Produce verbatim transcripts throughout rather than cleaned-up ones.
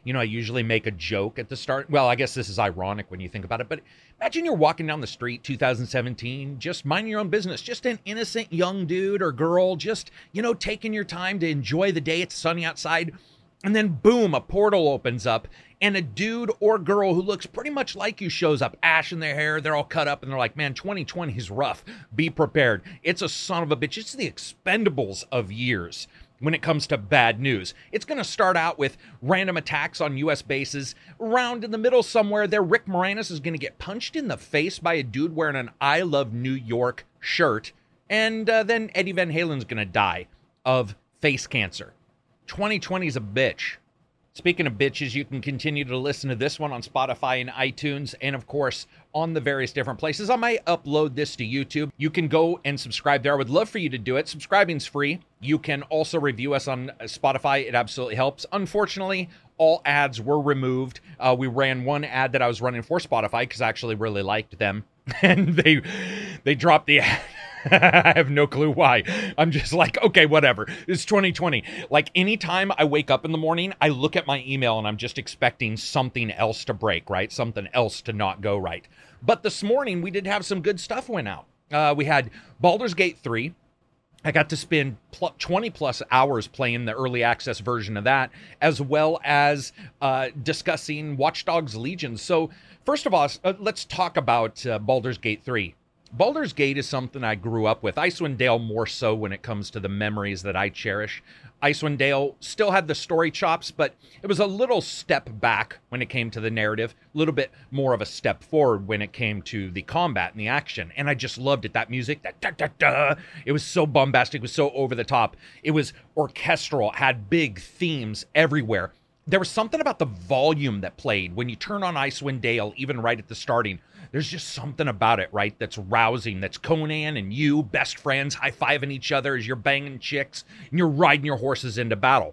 You know, I usually make a joke at the start. Well, I guess this is ironic when you think about it, but imagine you're walking down the street, two thousand seventeen, just minding your own business, just an innocent young dude or girl, just, you know, taking your time to enjoy the day. It's sunny outside. And then boom, a portal opens up and a dude or girl who looks pretty much like you shows up, ash in their hair. They're all cut up and they're like, man, twenty twenty is rough. Be prepared. It's a son of a bitch. It's the Expendables of years when it comes to bad news. It's going to start out with random attacks on U S bases. Around in the middle somewhere there, Rick Moranis is going to get punched in the face by a dude wearing an I Love New York shirt. And uh, then Eddie Van Halen's going to die of face cancer. twenty twenty is a bitch. Speaking of bitches, you can continue to listen to this one on Spotify and iTunes, and of course, on the various different places. I might upload this to YouTube. You can go and subscribe there. I would love for you to do it. Subscribing's free. You can also review us on Spotify. It absolutely helps. Unfortunately, all ads were removed. Uh, we ran one ad that I was running for Spotify because I actually really liked them, and they they dropped the ad. I have no clue why. I'm just like, okay, whatever. It's twenty twenty. Like, anytime I wake up in the morning, I look at my email and I'm just expecting something else to break, right? Something else to not go right. But this morning, we did have some good stuff went out. Uh, we had Baldur's Gate three. I got to spend twenty plus hours playing the early access version of that, as well as uh, discussing Watch Dogs Legion. So first of all, uh, let's talk about uh, Baldur's Gate three. Baldur's Gate is something I grew up with. Icewind Dale more so when it comes to the memories that I cherish. Icewind Dale still had the story chops, but it was a little step back when it came to the narrative, a little bit more of a step forward when it came to the combat and the action. And I just loved it. That music, that da da da, it was so bombastic, it was so over the top. It was orchestral, it had big themes everywhere. There was something about the volume that played when you turn on Icewind Dale, even right at the starting. There's just something about it, right, that's rousing. That's Conan and you, best friends, high-fiving each other as you're banging chicks and you're riding your horses into battle.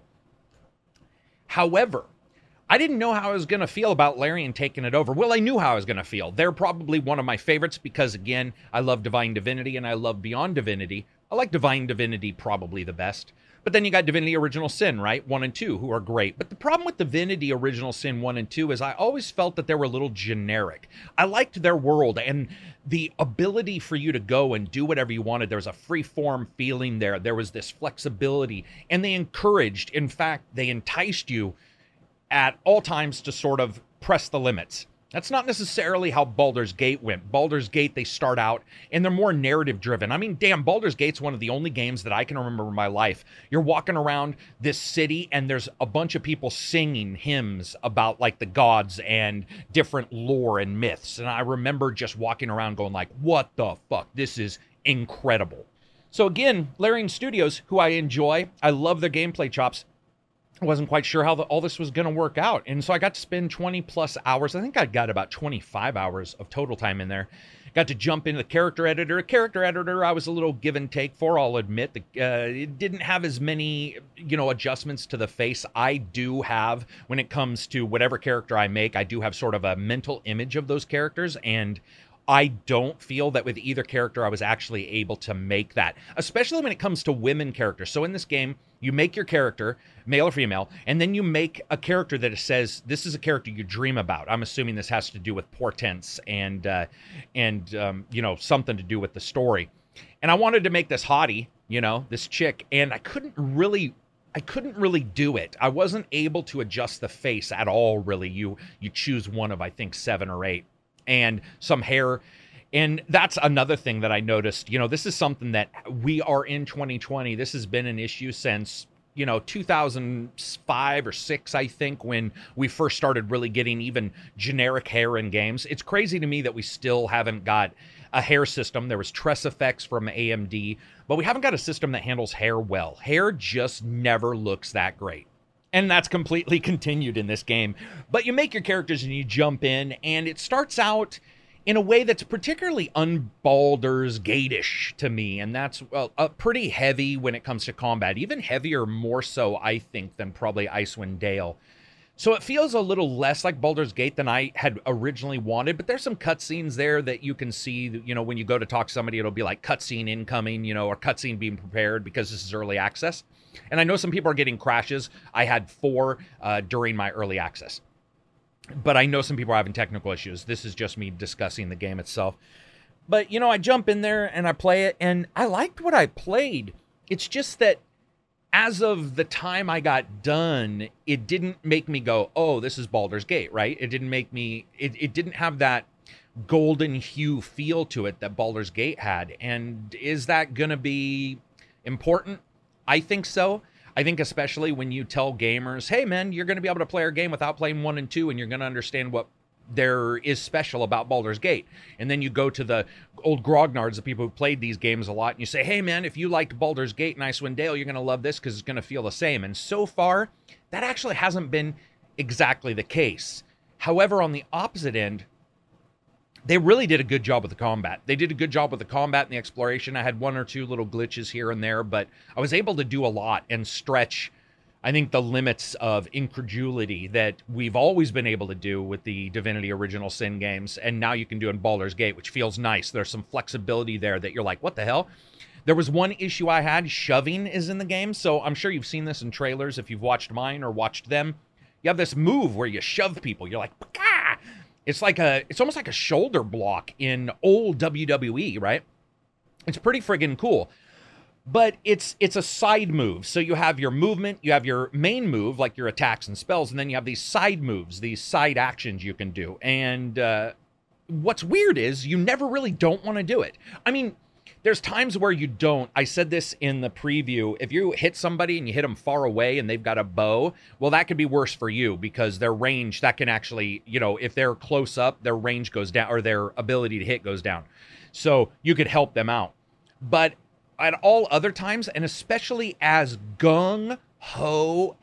However, I didn't know how I was going to feel about Larian taking it over. Well, I knew how I was going to feel. They're probably one of my favorites because, again, I love Divine Divinity and I love Beyond Divinity. I like Divine Divinity probably the best. But then you got Divinity Original Sin, right? One and two, who are great. But the problem with Divinity Original Sin one and two is I always felt that they were a little generic. I liked their world and the ability for you to go and do whatever you wanted. There was a free-form feeling there. There was this flexibility. And they encouraged, in fact, they enticed you at all times to sort of press the limits. That's not necessarily how Baldur's Gate went. Baldur's Gate, they start out, and they're more narrative-driven. I mean, damn, Baldur's Gate's one of the only games that I can remember in my life. You're walking around this city, and there's a bunch of people singing hymns about, like, the gods and different lore and myths. And I remember just walking around going like, what the fuck? This is incredible. So again, Larian Studios, who I enjoy, I love their gameplay chops. I wasn't quite sure how the, all this was going to work out. And so I got to spend twenty plus hours. I think I got about twenty-five hours of total time in there. Got to jump into the character editor. A character editor I was a little give and take for, I'll admit. The, uh, it didn't have as many, you know, adjustments to the face. I do have, when it comes to whatever character I make, I do have sort of a mental image of those characters. And I don't feel that with either character I was actually able to make that, especially when it comes to women characters. So in this game, you make your character, male or female, and then you make a character that says, this is a character you dream about. I'm assuming this has to do with portents and, uh, and um, you know, something to do with the story. And I wanted to make this hottie, you know, this chick, and I couldn't really... I couldn't really do it. I wasn't able to adjust the face at all, really. You, you choose one of, I think, seven or eight. And some hair. And that's another thing that I noticed. You know, this is something that we are in twenty twenty. This has been an issue since, you know, two thousand five or six, I think, when we first started really getting even generic hair in games. It's crazy to me that we still haven't got a hair system. There was Tress Effects from A M D, but we haven't got a system that handles hair well. Hair just never looks that great. And that's completely continued in this game. But you make your characters and you jump in, and it starts out in a way that's particularly un-Baldur's Gate-ish to me. And that's well, uh, pretty heavy when it comes to combat. Even heavier, more so, I think, than probably Icewind Dale. So it feels a little less like Baldur's Gate than I had originally wanted, but there's some cutscenes there that you can see, you know, when you go to talk to somebody, it'll be like cutscene incoming, you know, or cutscene being prepared because this is early access. And I know some people are getting crashes. I had four uh, during my early access. But I know some people are having technical issues. This is just me discussing the game itself. But, you know, I jump in there and I play it, and I liked what I played. It's just that as of the time I got done, it didn't make me go, oh, this is Baldur's Gate, right? It didn't make me, it, it didn't have that golden hue feel to it that Baldur's Gate had. And is that going to be important? I think so. I think especially when you tell gamers, hey, man, you're going to be able to play our game without playing one and two, and you're going to understand what there is special about Baldur's Gate. And then you go to the old grognards, the people who played these games a lot, and you say, hey, man, if you liked Baldur's Gate and Icewind Dale, you're going to love this because it's going to feel the same. And so far, that actually hasn't been exactly the case. However, on the opposite end, they really did a good job with the combat. They did a good job with the combat and the exploration. I had one or two little glitches here and there, but I was able to do a lot and stretch, I think, the limits of incredulity that we've always been able to do with the Divinity Original Sin games, and now you can do in Baldur's Gate, which feels nice. There's some flexibility there that you're like, what the hell? There was one issue I had. Shoving is in the game, so I'm sure you've seen this in trailers if you've watched mine or watched them. You have this move where you shove people. You're like, Pah! It's like a, it's almost like a shoulder block in old W W E, right? It's pretty friggin' cool. But it's it's a side move. So you have your movement, you have your main move, like your attacks and spells, and then you have these side moves, these side actions you can do. And uh, what's weird is you never really don't want to do it. I mean, there's times where you don't. I said this in the preview. If you hit somebody and you hit them far away and they've got a bow, well, that could be worse for you because their range, that can actually, you know, if they're close up, their range goes down or their ability to hit goes down. So you could help them out. But at all other times, and especially as gung-ho,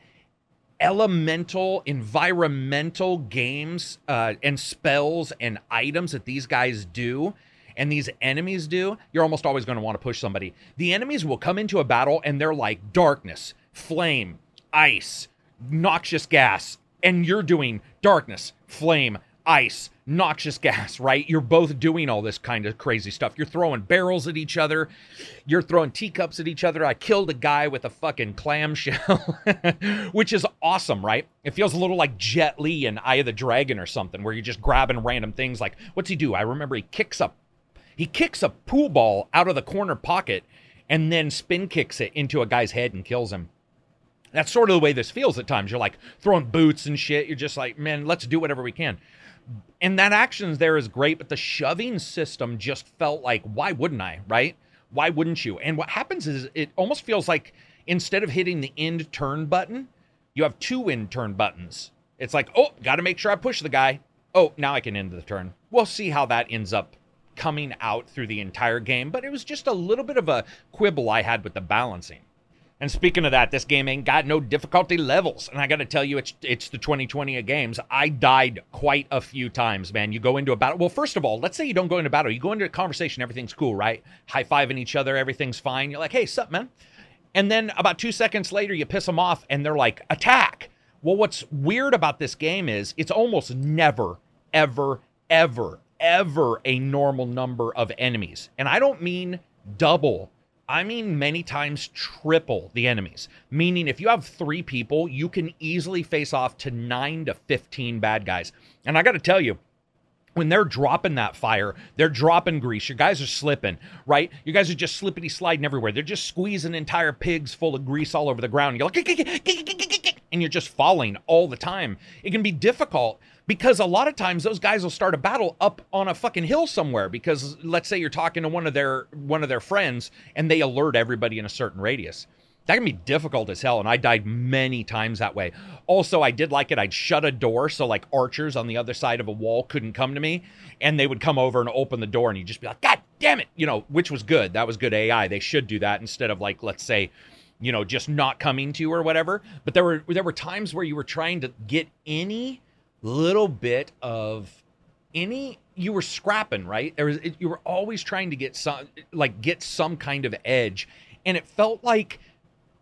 elemental, environmental games uh, and spells and items that these guys do, and these enemies do, you're almost always going to want to push somebody. The enemies will come into a battle, and they're like darkness, flame, ice, noxious gas, and you're doing darkness, flame, ice, noxious gas, right? You're both doing all this kind of crazy stuff. You're throwing barrels at each other. You're throwing teacups at each other. I killed a guy with a fucking clamshell, which is awesome, right? It feels a little like Jet Li in Eye of the Dragon or something, where you're just grabbing random things. Like, what's he do? I remember he kicks up, he kicks a pool ball out of the corner pocket and then spin kicks it into a guy's head and kills him. That's sort of the way this feels at times. You're like throwing boots and shit. You're just like, man, let's do whatever we can. And that action there is great, but the shoving system just felt like, why wouldn't I, right? Why wouldn't you? And what happens is it almost feels like instead of hitting the end turn button, you have two end turn buttons. It's like, oh, got to make sure I push the guy. Oh, now I can end the turn. We'll see how that ends up coming out through the entire game, but it was just a little bit of a quibble I had with the balancing. And speaking of that, this game ain't got no difficulty levels. And I got to tell you, it's it's the twenty twenty of games. I died quite a few times, man. You go into a battle. Well, first of all, let's say you don't go into battle. You go into a conversation, everything's cool, right? High-fiving each other, everything's fine. You're like, hey, sup, man? And then about two seconds later, you piss them off, and they're like, attack. Well, what's weird about this game is it's almost never, ever, ever, ever a normal number of enemies. And I don't mean double. I mean many times triple the enemies. Meaning if you have three people, you can easily face off to nine to fifteen bad guys. And I got to tell you, when they're dropping that fire, they're dropping grease. Your guys are slipping, right? You guys are just slippity sliding everywhere. They're just squeezing entire pigs full of grease all over the ground. You're like, and you're just falling all the time. It can be difficult because a lot of times those guys will start a battle up on a fucking hill somewhere because let's say you're talking to one of their one of their friends and they alert everybody in a certain radius. That can be difficult as hell, and I died many times that way. Also, I did like it. I'd shut a door so like archers on the other side of a wall couldn't come to me, and they would come over and open the door, and you'd just be like, God damn it, you know, which was good. That was good A I. They should do that instead of like, let's say, you know, just not coming to you or whatever. But there were there were times where you were trying to get any little bit of any you were scrapping, right? There was you were always trying to get some like get some kind of edge, and it felt like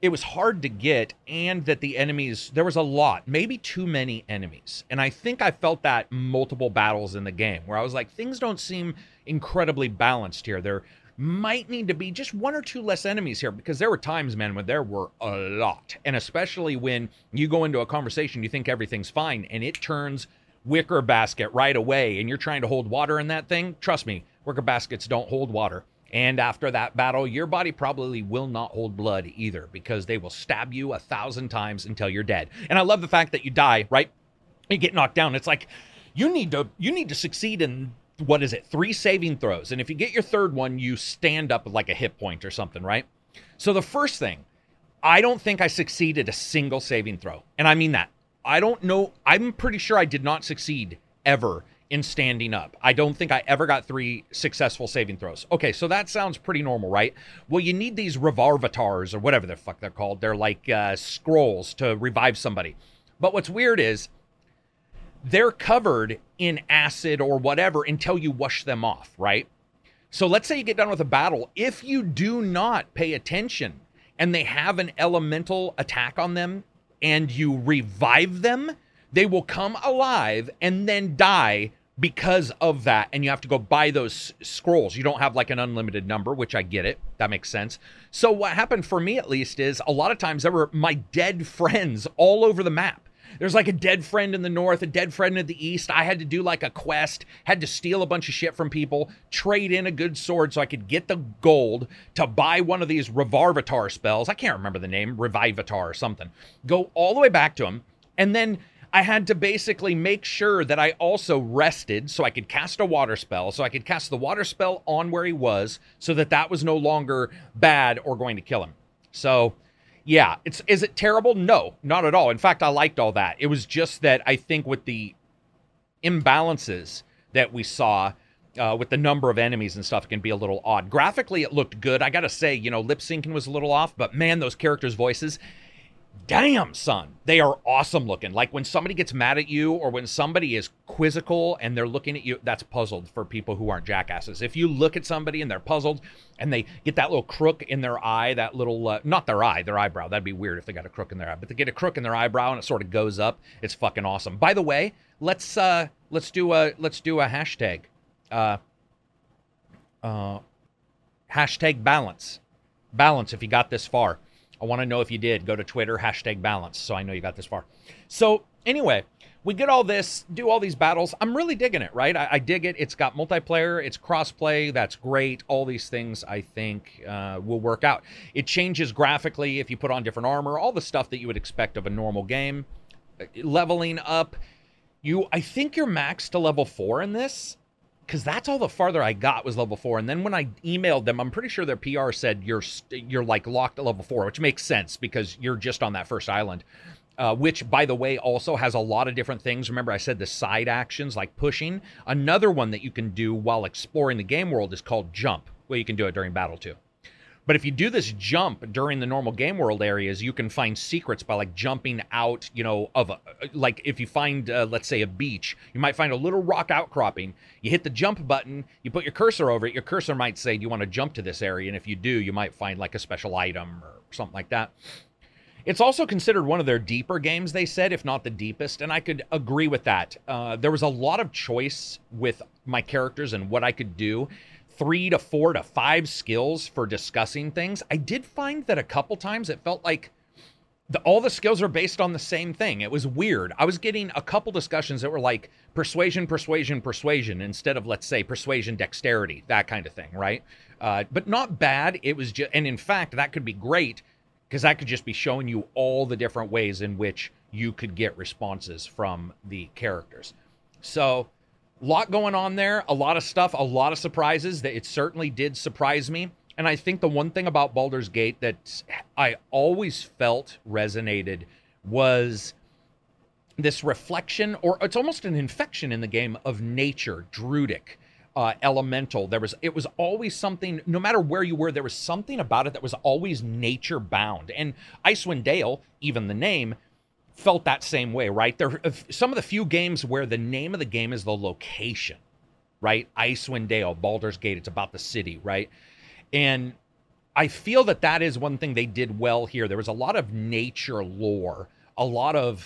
it was hard to get, and that the enemies, there was a lot, maybe too many enemies. And I think I felt that multiple battles in the game where I was like, things don't seem incredibly balanced here. There might need to be just one or two less enemies here, because there were times, man, when there were a lot. And especially when you go into a conversation, you think everything's fine, and it turns wicker basket right away, and you're trying to hold water in that thing. Trust me, wicker baskets don't hold water. And after that battle, your body probably will not hold blood either, because they will stab you a thousand times until you're dead. And I love the fact that you die, right? You get knocked down. It's like, you need to you need to succeed in, what is it, three saving throws. And if you get your third one, you stand up with like a hit point or something, right? So the first thing, I don't think I succeeded a single saving throw. And I mean that. I don't know. I'm pretty sure I did not succeed ever in standing up. I don't think I ever got three successful saving throws. Okay, so that sounds pretty normal, right? Well, you need these revivatars, or whatever the fuck they're called. They're like uh, scrolls to revive somebody. But what's weird is they're covered in acid or whatever until you wash them off, right? So let's say you get done with a battle. If you do not pay attention and they have an elemental attack on them and you revive them, they will come alive and then die because of that, and you have to go buy those scrolls. You don't have like an unlimited number, which I get it. That makes sense. So what happened for me, at least, is a lot of times there were my dead friends all over the map. There's like a dead friend in the north, a dead friend in the east. I had to do like a quest, had to steal a bunch of shit from people, trade in a good sword so I could get the gold to buy one of these Revivatar spells. I can't remember the name, Revivatar or something. Go all the way back to him, and then I had to basically make sure that I also rested so I could cast a water spell, so I could cast the water spell on where he was, so that that was no longer bad or going to kill him. So, yeah, it's is it terrible? No, not at all. In fact, I liked all that. It was just that I think with the imbalances that we saw uh, with the number of enemies and stuff, it can be a little odd. Graphically, it looked good. I gotta say, you know, lip syncing was a little off, but man, those characters' voices, damn, son, they are awesome looking. Like when somebody gets mad at you, or when somebody is quizzical and they're looking at you, that's puzzled for people who aren't jackasses. If you look at somebody and they're puzzled and they get that little crook in their eye, that little, uh, not their eye, their eyebrow. That'd be weird if they got a crook in their eye, but they get a crook in their eyebrow and it sort of goes up. It's fucking awesome. By the way, let's, uh, let's do a, let's do a hashtag, uh, uh, hashtag balance, balance. If you got this far, I want to know if you did. Go to Twitter, hashtag balance, so I know you got this far. So anyway, we get all this, do all these battles. I'm really digging it, right? I, I dig it. It's got multiplayer. It's crossplay. That's great. All these things, I think, uh, will work out. It changes graphically if you put on different armor, all the stuff that you would expect of a normal game. Leveling up. You, I think you're maxed to level four in this, because that's all the farther I got was level four. And then when I emailed them, I'm pretty sure their P R said you're you're like locked at level four, which makes sense because you're just on that first island, uh, which, by the way, also has a lot of different things. Remember, I said the side actions like pushing. Another one that you can do while exploring the game world is called jump. Well, you can do it during battle too. But if you do this jump during the normal game world areas, you can find secrets by like jumping out, you know, of a, like if you find, uh, let's say, a beach, you might find a little rock outcropping. You hit the jump button, you put your cursor over it. Your cursor might say, do you want to jump to this area? And if you do, you might find like a special item or something like that. It's also considered one of their deeper games, they said, if not the deepest. And I could agree with that. Uh, there was a lot of choice with my characters and what I could do. Three to four to five skills for discussing things. I did find that a couple times it felt like the, all the skills are based on the same thing. It was weird. I was getting a couple discussions that were like persuasion, persuasion, persuasion, instead of, let's say, persuasion, dexterity, that kind of thing, right? Uh, but not bad. It was just, and in fact, that could be great because that could just be showing you all the different ways in which you could get responses from the characters. So, lot going on there, a lot of stuff, a lot of surprises. That it certainly did surprise me. And I think the one thing about Baldur's Gate that I always felt resonated was this reflection, or it's almost an infection in the game, of nature, druidic, uh, elemental. There was, it was always something, no matter where you were, there was something about it that was always nature bound. And Icewind Dale, even the name, felt that same way, right? There are some of the few games where the name of the game is the location, right? Icewind Dale, Baldur's Gate, it's about the city, right? And I feel that that is one thing they did well here. There was a lot of nature lore, a lot of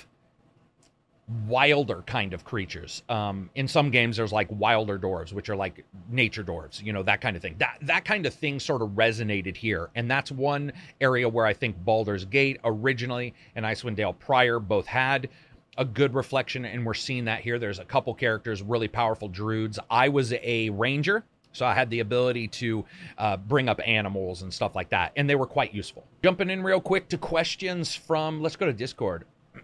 wilder kind of creatures. Um, in some games, there's like wilder dwarves, which are like nature dwarves, you know, that kind of thing. That that kind of thing sort of resonated here. And that's one area where I think Baldur's Gate originally and Icewind Dale prior both had a good reflection, and we're seeing that here. There's a couple characters, really powerful druids. I was a ranger, so I had the ability to uh, bring up animals and stuff like that, and they were quite useful. Jumping in real quick to questions from, let's go to Discord.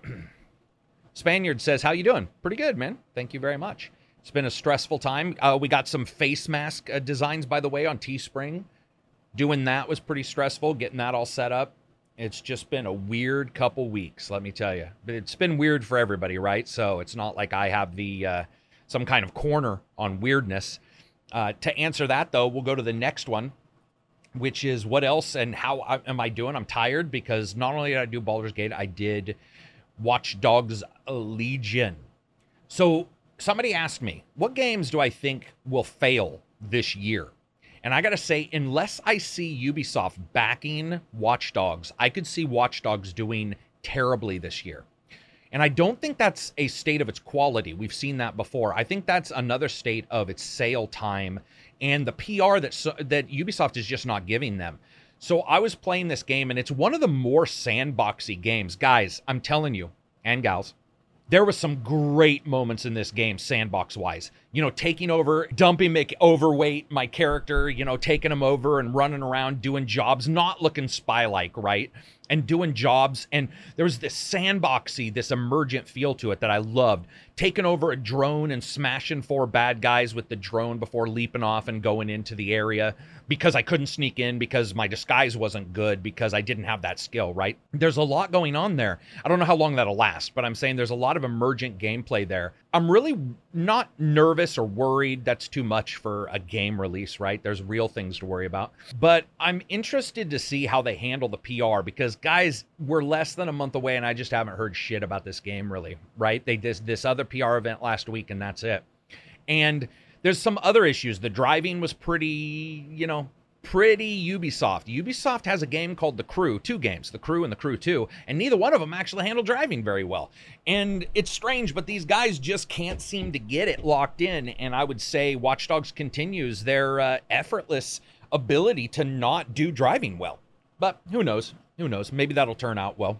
Spaniard says, how you doing? Pretty good, man. Thank you very much. It's been a stressful time. Uh, we got some face mask uh, designs, by the way, on Teespring. Doing that was pretty stressful, getting that all set up. It's just been a weird couple weeks, let me tell you. But it's been weird for everybody, right? So it's not like I have the uh, some kind of corner on weirdness. Uh, to answer that, though, we'll go to the next one, which is what else and how I, am I doing? I'm tired because not only did I do Baldur's Gate, I did Watch Dogs Legion. So somebody asked me, what games do I think will fail this year? And I got to say, unless I see Ubisoft backing Watch Dogs, I could see Watch Dogs doing terribly this year. And I don't think that's a state of its quality. We've seen that before. I think that's another state of its sale time and the P R that, that Ubisoft is just not giving them. So I was playing this game, and it's one of the more sandboxy games. Guys, I'm telling you, and gals, there was some great moments in this game, sandbox-wise. You know, taking over, dumping Mick overweight, my character, you know, taking him over and running around doing jobs, not looking spy-like, right? And doing jobs, and there was this sandboxy, this emergent feel to it that I loved. Taking over a drone and smashing four bad guys with the drone before leaping off and going into the area because I couldn't sneak in because my disguise wasn't good because I didn't have that skill, right? There's a lot going on there. I don't know how long that'll last, but I'm saying there's a lot of emergent gameplay there. I'm really not nervous or worried. That's too much for a game release, right? There's real things to worry about. But I'm interested to see how they handle the P R because, guys, we're less than a month away and I just haven't heard shit about this game really, right? They did this other P R event last week and that's it. And there's some other issues. The driving was pretty, you know, pretty Ubisoft. Ubisoft has a game called The Crew, two games, The Crew and The Crew two, and neither one of them actually handle driving very well. And it's strange, but these guys just can't seem to get it locked in, and I would say Watch Dogs continues their uh, effortless ability to not do driving well. But who knows? Who knows? Maybe that'll turn out well.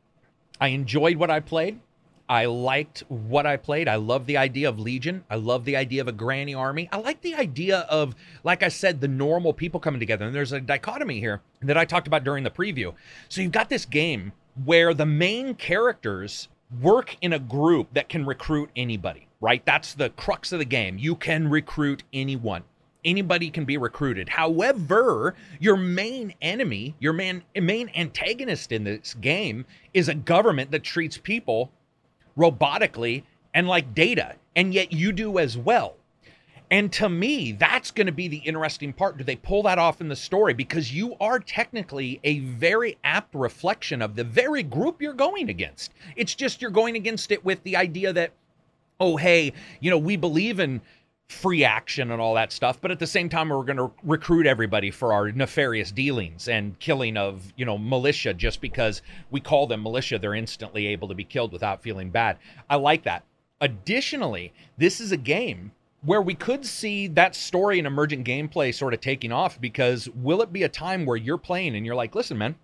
I enjoyed what I played. I liked what I played. I love the idea of Legion. I love the idea of a granny army. I like the idea of, like I said, the normal people coming together. And there's a dichotomy here that I talked about during the preview. So you've got this game where the main characters work in a group that can recruit anybody, right? That's the crux of the game. You can recruit anyone. Anybody can be recruited. However, your main enemy, your main, main antagonist in this game is a government that treats people robotically and like data, and yet you do as well. And to me, that's going to be the interesting part. Do they pull that off in the story? Because you are technically a very apt reflection of the very group you're going against. It's just you're going against it with the idea that, oh, hey, you know, we believe in free action and all that stuff, but at the same time, we're going to recruit everybody for our nefarious dealings and killing of, you know, militia. Just because we call them militia, they're instantly able to be killed without feeling bad. I like that. Additionally, this is a game where we could see that story and emergent gameplay sort of taking off, because will it be a time where you're playing and you're like, listen, man,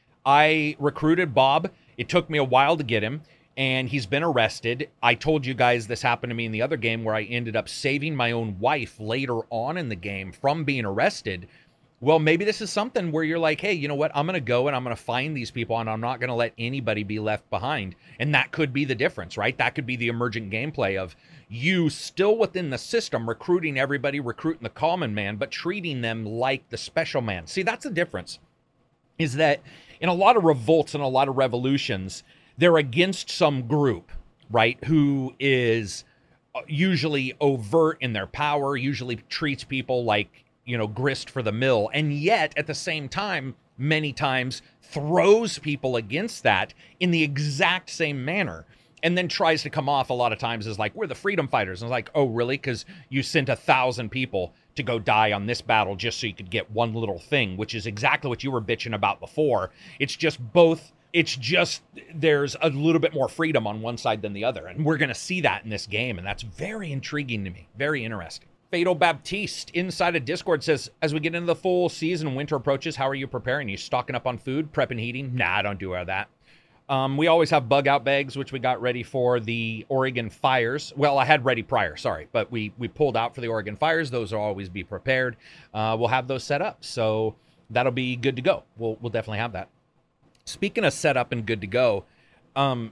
I recruited Bob. It took me a while to get him, and he's been arrested. I told you guys this happened to me in the other game where I ended up saving my own wife later on in the game from being arrested. Well, maybe this is something where you're like, hey, you know what? I'm going to go and I'm going to find these people, and I'm not going to let anybody be left behind. And that could be the difference, right? That could be the emergent gameplay of you still within the system, recruiting everybody, recruiting the common man, but treating them like the special man. See, that's the difference, is that in a lot of revolts and a lot of revolutions, they're against some group, right, who is usually overt in their power, usually treats people like, you know, grist for the mill, and yet at the same time, many times throws people against that in the exact same manner. and then tries to come off a lot of times as like, we're the freedom fighters. And it's like, oh, really? Because you sent a thousand people to go die on this battle just so you could get one little thing, which is exactly what you were bitching about before. It's just both. It's just there's a little bit more freedom on one side than the other. And we're going to see that in this game. And that's very intriguing to me. Very interesting. Fatal Baptiste inside of Discord says, as we get into the full season, winter approaches, how are you preparing? Are you stocking up on food, prepping, heating? Nah, I don't do all of that. Um, we always have bug out bags, which we got ready for the Oregon fires. Well, I had ready prior, sorry, but we we pulled out for the Oregon fires. Those will always be prepared. Uh, we'll have those set up, so that'll be good to go. We'll we'll definitely have that. Speaking of set up and good to go, um,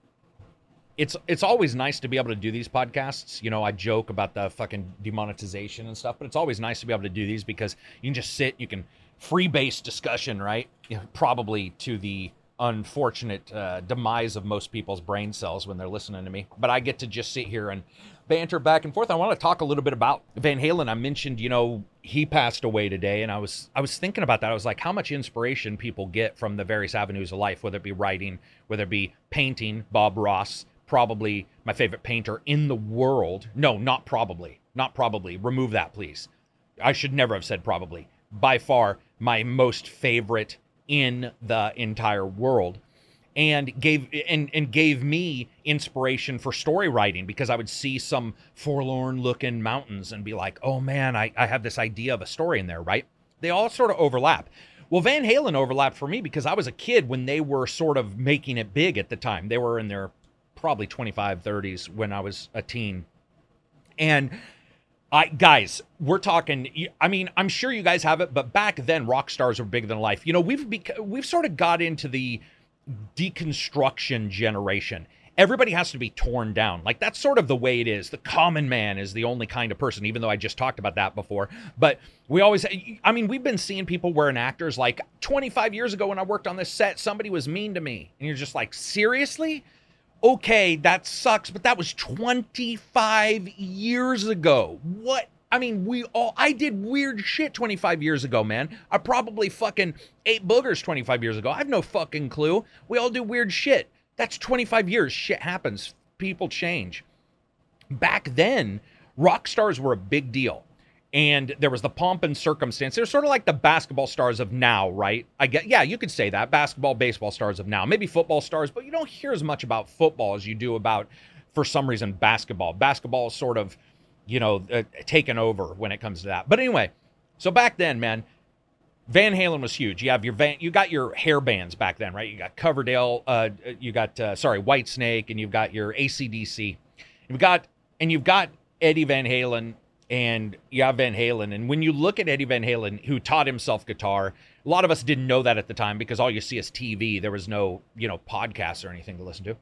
it's it's always nice to be able to do these podcasts. You know, I joke about the fucking demonetization and stuff, but it's always nice to be able to do these because you can just sit, you can free base discussion, right? You know, probably to the unfortunate uh, demise of most people's brain cells when they're listening to me. But I get to just sit here and banter back and forth. I want to talk a little bit about Van Halen. I mentioned, you know, he passed away today, and I was I was thinking about that. I was like, how much inspiration people get from the various avenues of life, whether it be writing, whether it be painting. Bob Ross, probably my favorite painter in the world. No, not probably. Not probably. Remove that, please. I should never have said probably. By far, my most favorite in the entire world, and gave and and gave me inspiration for story writing, because I would see some forlorn looking mountains and be like, oh man, I, I have this idea of a story in there, right? They all sort of overlap. Well, Van Halen overlapped for me because I was a kid when they were sort of making it big at the time. They were in their probably twenty-five, thirties when I was a teen. And I, guys, we're talking, I mean, I'm sure you guys have it, but back then rock stars were bigger than life. You know, we've bec- we've sort of got into the deconstruction generation. Everybody has to be torn down. Like, that's sort of the way it is. The common man is the only kind of person, even though I just talked about that before. But we always, I mean, we've been seeing people wearing actors like twenty-five years ago when I worked on this set, somebody was mean to me. And you're just like, seriously? Okay, that sucks, but that was twenty-five years ago. What? I mean, we all, I did weird shit twenty-five years ago, man. I probably fucking ate boogers twenty-five years ago. I have no fucking clue. We all do weird shit. That's twenty-five years. Shit happens. People change. Back then, rock stars were a big deal. And there was the pomp and circumstance. They're sort of like the basketball stars of now, right? I get, yeah, you could say that. Basketball, baseball stars of now. Maybe football stars, but you don't hear as much about football as you do about, for some reason, basketball. Basketball is sort of, you know, uh, taken over when it comes to that. But anyway, so back then, man, Van Halen was huge. You have your Van, you got your hair bands back then, right? You got Coverdale, uh, you got, uh, sorry, Whitesnake, and you've got your A C D C. You've got, and you've got Eddie Van Halen, and yeah, Van Halen. And when you look at Eddie Van Halen, who taught himself guitar, a lot of us didn't know that at the time because all you see is T V. There was no, you know, podcasts or anything to listen to.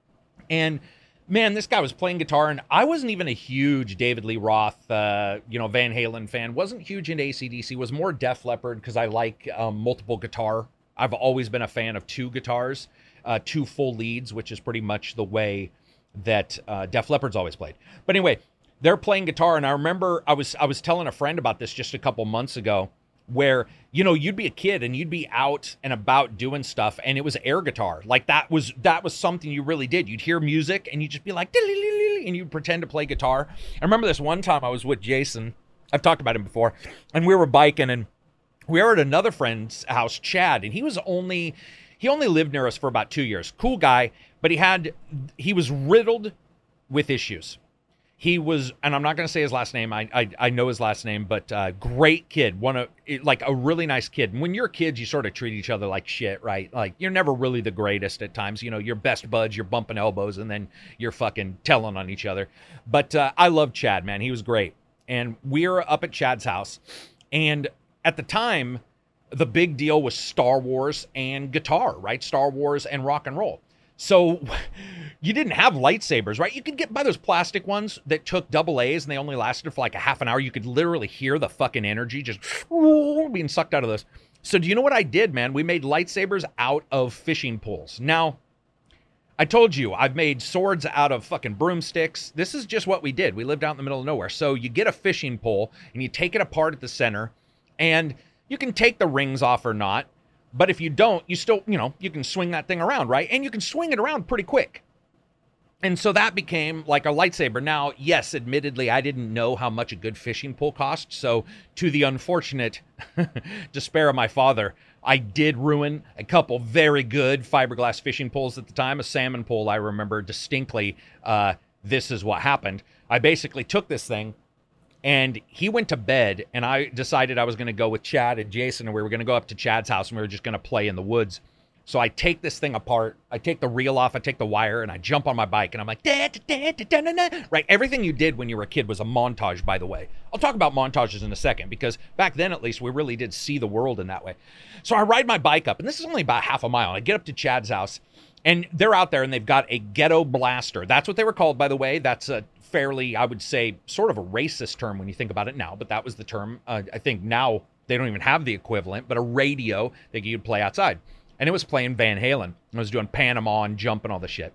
And man, this guy was playing guitar, and I wasn't even a huge David Lee Roth, uh, you know, Van Halen fan. Wasn't huge into A C D C. Was more Def Leppard because I like um, multiple guitar. I've always been a fan of two guitars, uh, two full leads, which is pretty much the way that uh, Def Leppard's always played. But anyway, they're playing guitar, and I remember I was I was telling a friend about this just a couple months ago, where, you know, you'd be a kid and you'd be out and about doing stuff, and it was air guitar. Like, that was that was something you really did. You'd hear music and you'd just be like, and you'd pretend to play guitar. I remember this one time I was with Jason. I've talked about him before, and we were biking, and we were at another friend's house, Chad, and he was only he only lived near us for about two years. Cool guy, but he had he was riddled with issues. He was, and I'm not going to say his last name. I, I I know his last name, but uh, great kid. One of like a really nice kid. And when you're kids, you sort of treat each other like shit, right? Like, you're never really the greatest at times. You know, you're best buds, you're bumping elbows, and then you're fucking telling on each other. But uh, I love Chad, man. He was great. And we were up at Chad's house, and at the time, the big deal was Star Wars and guitar, right? Star Wars and rock and roll. So you didn't have lightsabers, right? You could get by those plastic ones that took double A's and they only lasted for like a half an hour. You could literally hear the fucking energy just being sucked out of those. So do you know what I did, man? We made lightsabers out of fishing poles. Now, I told you, I've made swords out of fucking broomsticks. This is just what we did. We lived out in the middle of nowhere. So you get a fishing pole and you take it apart at the center, and you can take the rings off or not. But if you don't, you still, you know, you can swing that thing around, right? And you can swing it around pretty quick. And so that became like a lightsaber. Now, yes, admittedly, I didn't know how much a good fishing pole cost. So to the unfortunate despair of my father, I did ruin a couple very good fiberglass fishing poles at the time. A salmon pole, I remember distinctly. Uh, this is what happened. I basically took this thing, and he went to bed, and I decided I was going to go with Chad and Jason, and we were going to go up to Chad's house, and we were just going to play in the woods. So I take this thing apart, I take the reel off, I take the wire, and I jump on my bike, and I'm like, da, da, da, da, da, da. Right? Everything you did when you were a kid was a montage, by the way. I'll talk about montages in a second, because back then, at least, we really did see the world in that way. So I ride my bike up, and this is only about half a mile. I get up to Chad's house, and they're out there, and they've got a ghetto blaster. That's what they were called, by the way. That's a fairly, I would say, sort of a racist term when you think about it now, but that was the term. Uh, I think now they don't even have the equivalent, but a radio that you'd play outside. And it was playing Van Halen. I was doing Panama and jump and all the shit.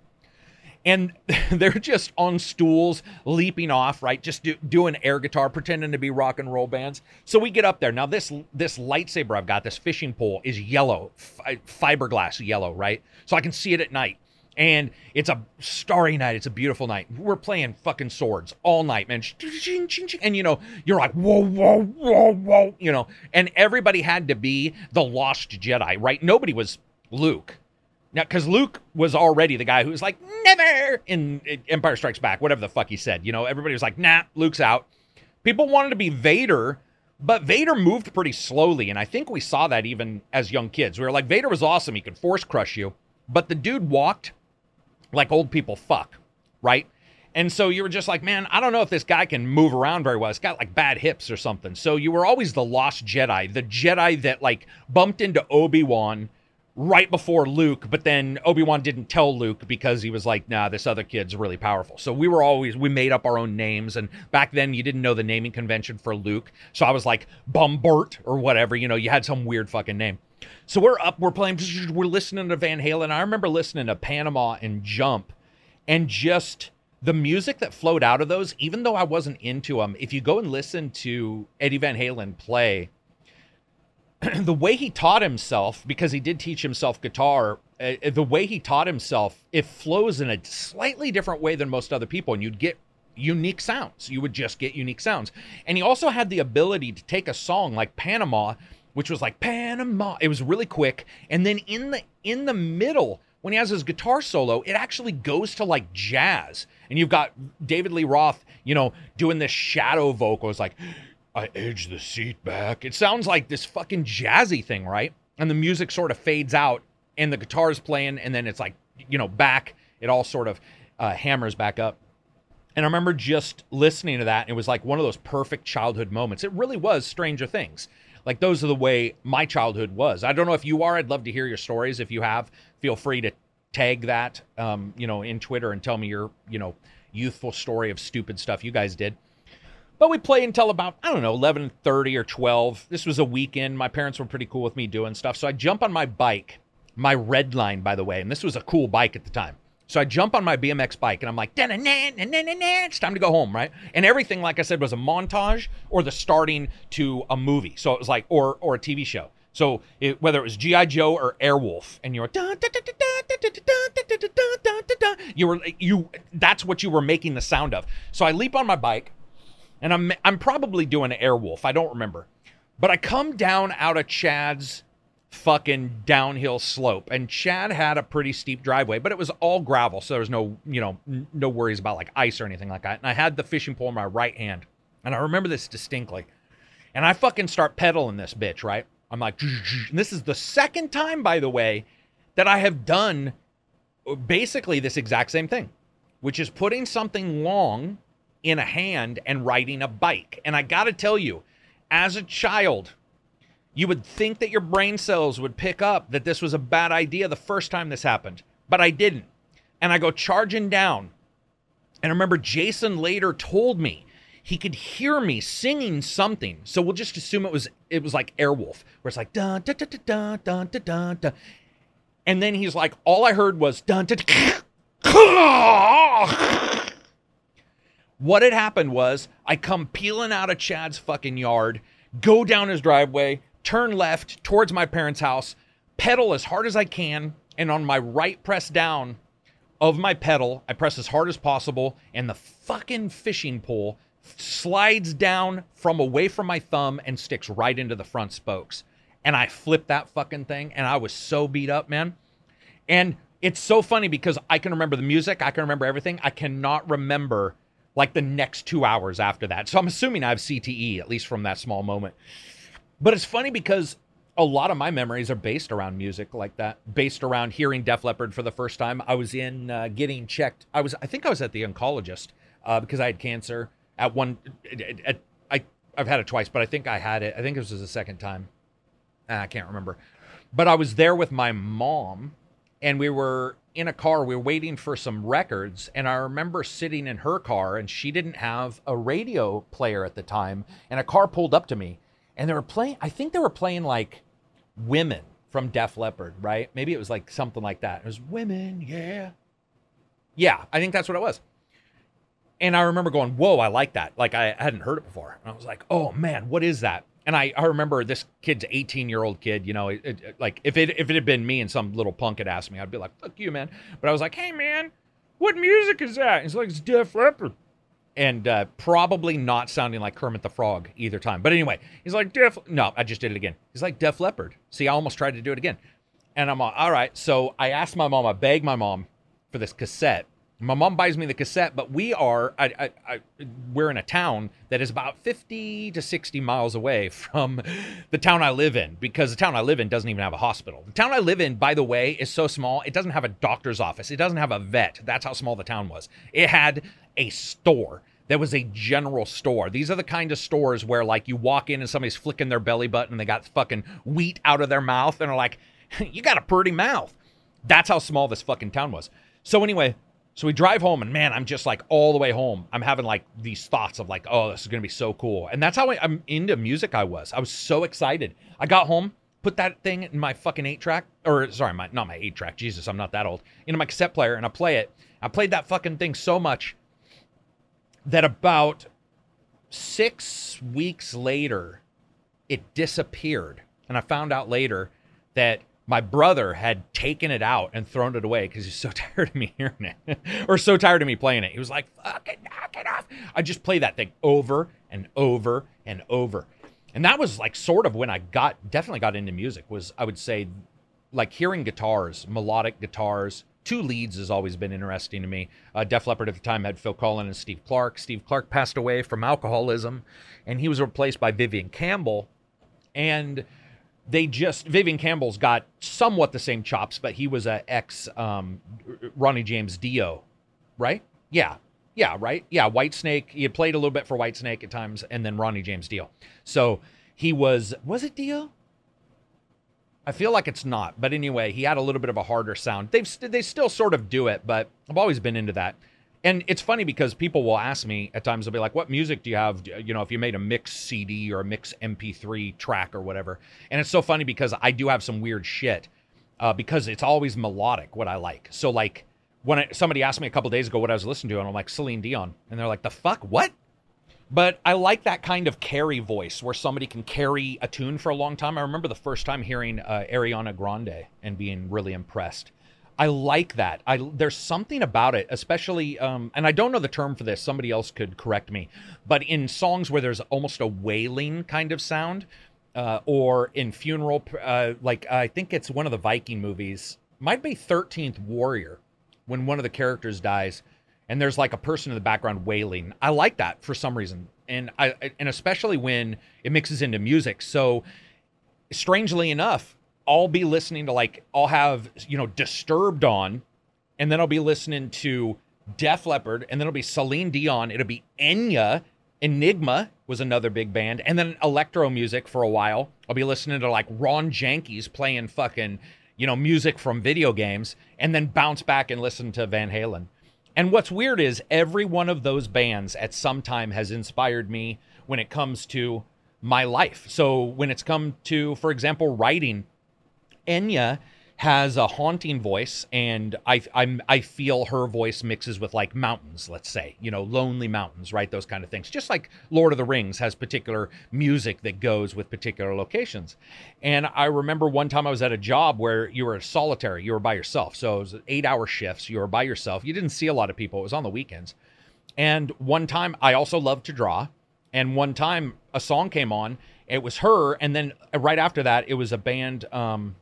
And they're just on stools, leaping off, right? Just do, doing air guitar, pretending to be rock and roll bands. So we get up there. Now, this this lightsaber I've got, this fishing pole, is yellow, fi- fiberglass yellow, right? So I can see it at night. And it's a starry night. It's a beautiful night. We're playing fucking swords all night, man. And, you know, you're like, whoa, whoa, whoa, whoa, you know. And everybody had to be the lost Jedi, right? Nobody was Luke. Now, because Luke was already the guy who was like, never, in Empire Strikes Back, whatever the fuck he said. You know, everybody was like, nah, Luke's out. People wanted to be Vader, but Vader moved pretty slowly. And I think we saw that even as young kids. We were like, Vader was awesome. He could force crush you. But the dude walked like old people fuck, right? And so you were just like, man, I don't know if this guy can move around very well. It's got like bad hips or something. So you were always the lost Jedi, the Jedi that like bumped into Obi-Wan right before Luke, but then Obi-Wan didn't tell Luke because he was like, nah, this other kid's really powerful. So we were always, we made up our own names. And back then you didn't know the naming convention for Luke. So I was like Bumbert or whatever, you know, you had some weird fucking name. So we're up, we're playing, we're listening to Van Halen. I remember listening to Panama and Jump, and just the music that flowed out of those, even though I wasn't into them, if you go and listen to Eddie Van Halen play, the way he taught himself, because he did teach himself guitar, uh, the way he taught himself, it flows in a slightly different way than most other people, and you'd get unique sounds. You would just get unique sounds. And he also had the ability to take a song like Panama, which was like Panama. It was really quick. And then in the in the middle, when he has his guitar solo, it actually goes to like jazz. And you've got David Lee Roth, you know, doing this shadow vocal. It's like, I edge the seat back. It sounds like this fucking jazzy thing, right? And the music sort of fades out, and the guitar's playing, and then it's like, you know, back. It all sort of uh, hammers back up. And I remember just listening to that, and it was like one of those perfect childhood moments. It really was Stranger Things. Like, those are the way my childhood was. I don't know if you are. I'd love to hear your stories. If you have, feel free to tag that, um, you know, in Twitter and tell me your, you know, youthful story of stupid stuff you guys did. But we play until about, I don't know, eleven thirty or twelve. This was a weekend. My parents were pretty cool with me doing stuff. So I jump on my bike, my Redline, by the way, and this was a cool bike at the time. So I jump on my B M X bike, and I'm like, it's time to go home, right? And everything, like I said, was a montage or the starting to a movie. So it was like, or or a T V show. So it, whether it was G I. Joe or Airwolf, and you were, you were, you, that's what you were making the sound of. So I leap on my bike, and I'm I'm probably doing Airwolf. I don't remember. But I come down out of Chad's fucking downhill slope, and Chad had a pretty steep driveway, but it was all gravel, so there was no, you know, no worries about like ice or anything like that. And I had the fishing pole in my right hand, and I remember this distinctly. And I fucking start pedaling this bitch, right? I'm like, and this is the second time, by the way, that I have done basically this exact same thing, which is putting something long in a hand and riding a bike. And I gotta tell you, as a child, you would think that your brain cells would pick up that this was a bad idea the first time this happened, but I didn't. And I go charging down. And I remember Jason later told me he could hear me singing something. So we'll just assume it was it was like Airwolf, where it's like dun dun dun dun dun dun dun dun. And then he's like, all I heard was dun dun dun. What had happened was I come peeling out of Chad's fucking yard, go down his driveway, turn left towards my parents' house, pedal as hard as I can, and on my right press down, of my pedal. I press as hard as possible, and the fucking fishing pole slides down from away from my thumb and sticks right into the front spokes. And I flipped that fucking thing, and I was so beat up, man. And it's so funny because I can remember the music, I can remember everything. I cannot remember like the next two hours after that. So I'm assuming I have C T E, at least from that small moment. But it's funny because a lot of my memories are based around music like that, based around hearing Def Leppard for the first time. I was in uh, getting checked. I was, I think I was at the oncologist uh, because I had cancer at one. At, at, I I've had it twice, but I think I had it. I think this was the second time. Ah, I can't remember. But I was there with my mom, and we were in a car. We were waiting for some records, and I remember sitting in her car, and she didn't have a radio player at the time. And a car pulled up to me, and they were playing. I think they were playing like Women from Def Leppard, right? Maybe it was like something like that. It was Women, yeah. Yeah, I think that's what it was. And I remember going, whoa, I like that. Like, I hadn't heard it before. And I was like, oh, man, what is that? And I, I remember this kid's eighteen-year-old kid, you know, it, it, like, if it if it had been me and some little punk had asked me, I'd be like, fuck you, man. But I was like, hey, man, what music is that? And he's like, it's Def Leppard. And uh, probably not sounding like Kermit the Frog either time. But anyway, he's like, Def... No, I just did it again. He's like, Def Leppard. See, I almost tried to do it again. And I'm like, all right. So I asked my mom, I begged my mom for this cassette. My mom buys me the cassette, but we are... I, I, I, we're in a town that is about fifty to sixty miles away from the town I live in, because the town I live in doesn't even have a hospital. The town I live in, by the way, is so small, it doesn't have a doctor's office. It doesn't have a vet. That's how small the town was. It had a store. There was a general store. These are the kind of stores where, like, you walk in and somebody's flicking their belly button and they got fucking wheat out of their mouth and are like, you got a pretty mouth. That's how small this fucking town was. So anyway, so we drive home, and man, I'm just like all the way home, I'm having like these thoughts of like, oh, this is going to be so cool. And that's how I, I'm into music I was. I was so excited. I got home, put that thing in my fucking eight track, or sorry, my not my eight track. Jesus, I'm not that old. Into my cassette player, and I play it. I played that fucking thing so much that about six weeks later, it disappeared. And I found out later that my brother had taken it out and thrown it away because he's so tired of me hearing it. Or so tired of me playing it. He was like, fucking knock it off. I just play that thing over and over and over. And that was like sort of when I got, definitely got into music, was I would say like hearing guitars, melodic guitars. Two leads has always been interesting to me. Uh, Def Leppard at the time had Phil Collen and Steve Clark. Steve Clark passed away from alcoholism, and he was replaced by Vivian Campbell. And they just, Vivian Campbell's got somewhat the same chops, but he was a ex um, Ronnie James Dio, right? Yeah, yeah, right? Yeah, Whitesnake. He had played a little bit for Whitesnake at times, and then Ronnie James Dio. So he was, was it Dio? I feel like it's not, but anyway, he had a little bit of a harder sound. They've st- they still sort of do it, but I've always been into that. And it's funny because people will ask me at times, they'll be like, what music do you have, you know, if you made a mix C D or a mix M P three track or whatever. And it's so funny because I do have some weird shit uh, because it's always melodic, what I like. So like when I, somebody asked me a couple days ago what I was listening to, and I'm like, Celine Dion. And they're like, the fuck, what? But I like that kind of carry voice where somebody can carry a tune for a long time. I remember the first time hearing uh, Ariana Grande and being really impressed. I like that. I there's something about it, especially, um, and I don't know the term for this. Somebody else could correct me. But in songs where there's almost a wailing kind of sound, uh, or in funeral, uh, like I think it's one of the Viking movies, might be thirteenth Warrior, when one of the characters dies. And there's like a person in the background wailing. I like that for some reason. And I and especially when it mixes into music. So strangely enough, I'll be listening to like, I'll have, you know, Disturbed on, and then I'll be listening to Def Leppard, and then it'll be Celine Dion. It'll be Enya. Enigma was another big band. And then electro music for a while. I'll be listening to like Ron Janke's playing fucking, you know, music from video games, and then bounce back and listen to Van Halen. And what's weird is every one of those bands at some time has inspired me when it comes to my life. So when it's come to, for example, writing, Enya has a haunting voice, and I I'm I feel her voice mixes with like mountains, let's say, you know, lonely mountains, right? Those kind of things. Just like Lord of the Rings has particular music that goes with particular locations. And I remember one time I was at a job where you were solitary, you were by yourself. So it was eight hour shifts, you were by yourself. You didn't see a lot of people. It was on the weekends. And one time I also loved to draw. And one time a song came on, it was her. And then right after that, it was a band, um,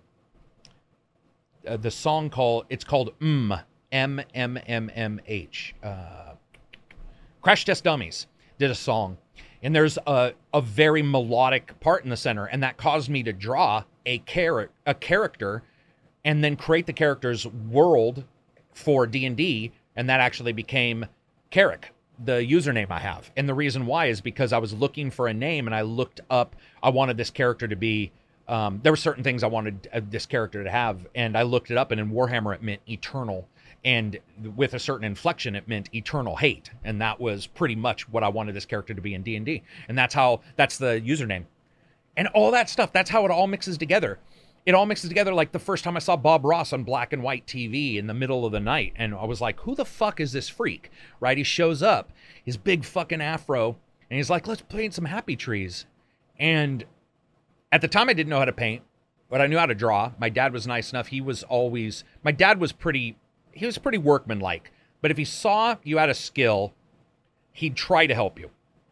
Uh, the song called, it's called M, M M M M H. Uh, Crash Test Dummies did a song. And there's a, a very melodic part in the center. And that caused me to draw a, char- a character and then create the character's world for D and D. And that actually became Carrick, the username I have. And the reason why is because I was looking for a name and I looked up, I wanted this character to be Um, there were certain things I wanted uh, this character to have, and I looked it up, and in Warhammer it meant eternal, and with a certain inflection it meant eternal hate, and that was pretty much what I wanted this character to be in D and D, and that's how, that's the username. And all that stuff, that's how it all mixes together. It all mixes together like the first time I saw Bob Ross on black and white T V in the middle of the night, and I was like, who the fuck is this freak, right? He shows up, his big fucking afro, and he's like, let's paint some happy trees, and at the time, I didn't know how to paint, but I knew how to draw. My dad was nice enough. He was always, my dad was pretty, he was pretty workmanlike. But if he saw you had a skill, he'd try to help you.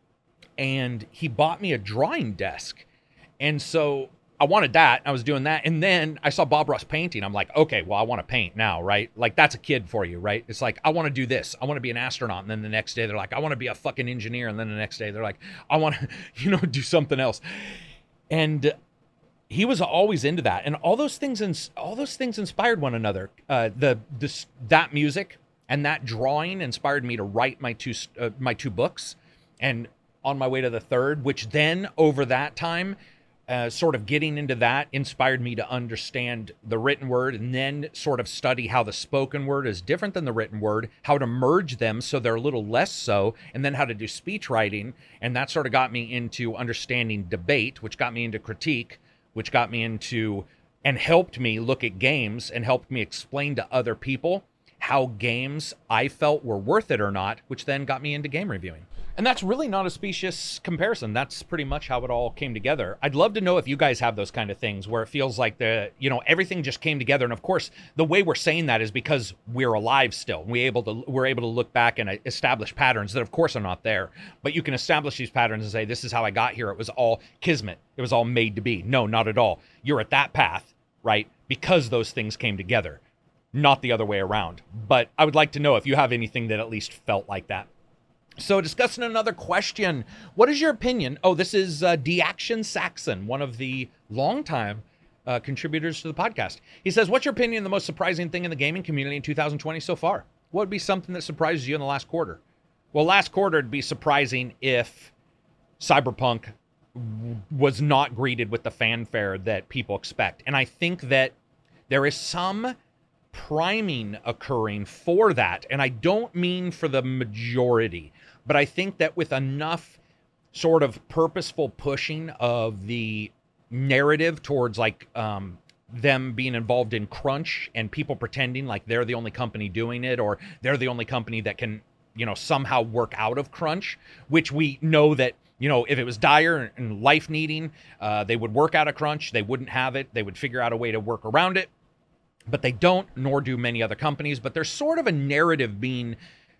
And he bought me a drawing desk. And so I wanted that. I was doing that. And then I saw Bob Ross painting. I'm like, okay, well, I want to paint now, right? Like, that's a kid for you, right? It's like, I want to do this. I want to be an astronaut. And then the next day, they're like, I want to be a fucking engineer. And then the next day, they're like, I want to, you know, do something else. And he was always into that, and all those things, ins- all those things inspired one another. Uh, the this that music and that drawing inspired me to write my two uh, my two books, and on my way to the third, which then over that time, uh, sort of getting into that inspired me to understand the written word, and then sort of study how the spoken word is different than the written word, how to merge them so they're a little less so, and then how to do speech writing. And that sort of got me into understanding debate, which got me into critique, which got me into and helped me look at games and helped me explain to other people how games I felt were worth it or not, which then got me into game reviewing. And that's really not a specious comparison. That's pretty much how it all came together. I'd love to know if you guys have those kind of things where it feels like the, you know, everything just came together. And of course, the way we're saying that is because we're alive still. We able to, we're able to look back and establish patterns that of course are not there. But you can establish these patterns and say, this is how I got here. It was all kismet. It was all made to be. No, not at all. You're at that path, right? Because those things came together, not the other way around. But I would like to know if you have anything that at least felt like that. So discussing another question, what is your opinion? Oh, this is uh, D-Action Saxon, one of the longtime uh, contributors to the podcast. He says, what's your opinion on the most surprising thing in the gaming community in two thousand twenty so far? What would be something that surprises you in the last quarter? Well, last quarter, it'd be surprising if Cyberpunk w- was not greeted with the fanfare that people expect. And I think that there is some priming occurring for that. And I don't mean for the majority, but I think that with enough sort of purposeful pushing of the narrative towards like um, them being involved in crunch and people pretending like they're the only company doing it, or they're the only company that can, you know, somehow work out of crunch, which we know that, you know, if it was dire and life needing, uh, they would work out of crunch. They wouldn't have it. They would figure out a way to work around it. But they don't, nor do many other companies. But there's sort of a narrative being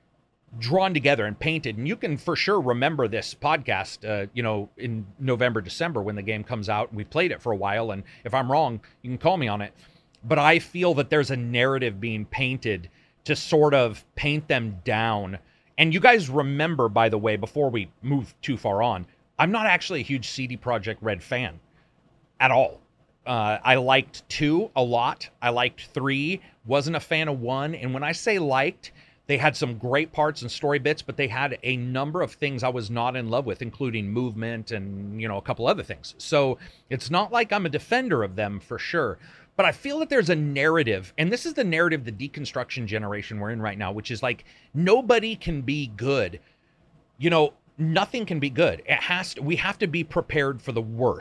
drawn together and painted. And you can for sure remember this podcast, uh, you know, in November, December, when the game comes out. And we played it for a while. And if I'm wrong, you can call me on it. But I feel that there's a narrative being painted to sort of paint them down. And you guys remember, by the way, before we move too far on, I'm not actually a huge C D Projekt Red fan at all. Uh, I liked two a lot. I liked three, wasn't a fan of one. And when I say liked, they had some great parts and story bits, but they had a number of things I was not in love with, including movement and, you know, a couple other things. So it's not like I'm a defender of them for sure. But I feel that there's a narrative, and this is the narrative the deconstruction generation we're in right now, which is like, nobody can be good. You know, nothing can be good. It has to, we have to be prepared for the worst.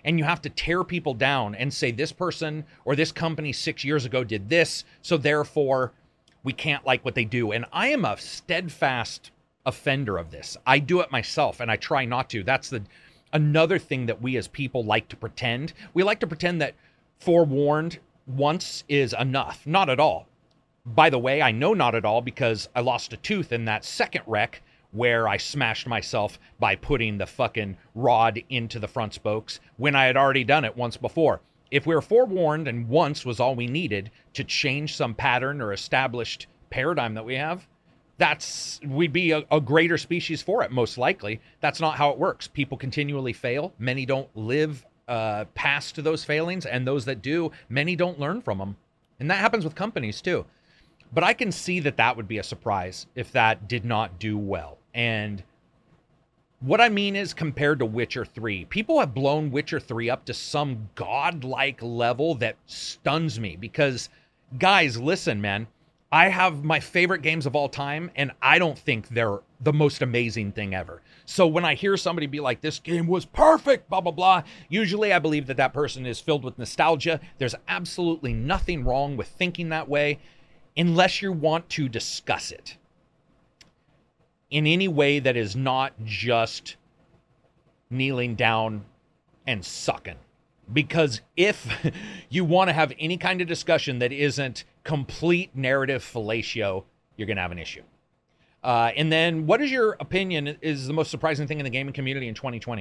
and you have to tear people down and say this person or this company six years ago did this, so therefore we can't like what they do. And I am a steadfast offender of this. I do it myself, and I try not to. That's the another thing that we as people like to pretend. We like to pretend that forewarned once is enough. Not at all. By the way, I know not at all because I lost a tooth in that second wreck where I smashed myself by putting the fucking rod into the front spokes when I had already done it once before. If we were forewarned and once was all we needed to change some pattern or established paradigm that we have, that's we'd be a, a greater species for it, most likely. That's not how it works. People continually fail. Many don't live uh, past those failings, and those that do, many don't learn from them. And that happens with companies too. But I can see that that would be a surprise if that did not do well. And what I mean is, compared to Witcher three, people have blown Witcher three up to some godlike level that stuns me because, guys, listen, man, I have my favorite games of all time, and I don't think they're the most amazing thing ever. So when I hear somebody be like, this game was perfect, blah, blah, blah, usually I believe that that person is filled with nostalgia. There's absolutely nothing wrong with thinking that way, unless you want to discuss it in any way that is not just kneeling down and sucking. Because if you want to have any kind of discussion that isn't complete narrative fellatio, you're going to have an issue. Uh, and then what is your opinion is the most surprising thing in the gaming community in twenty twenty?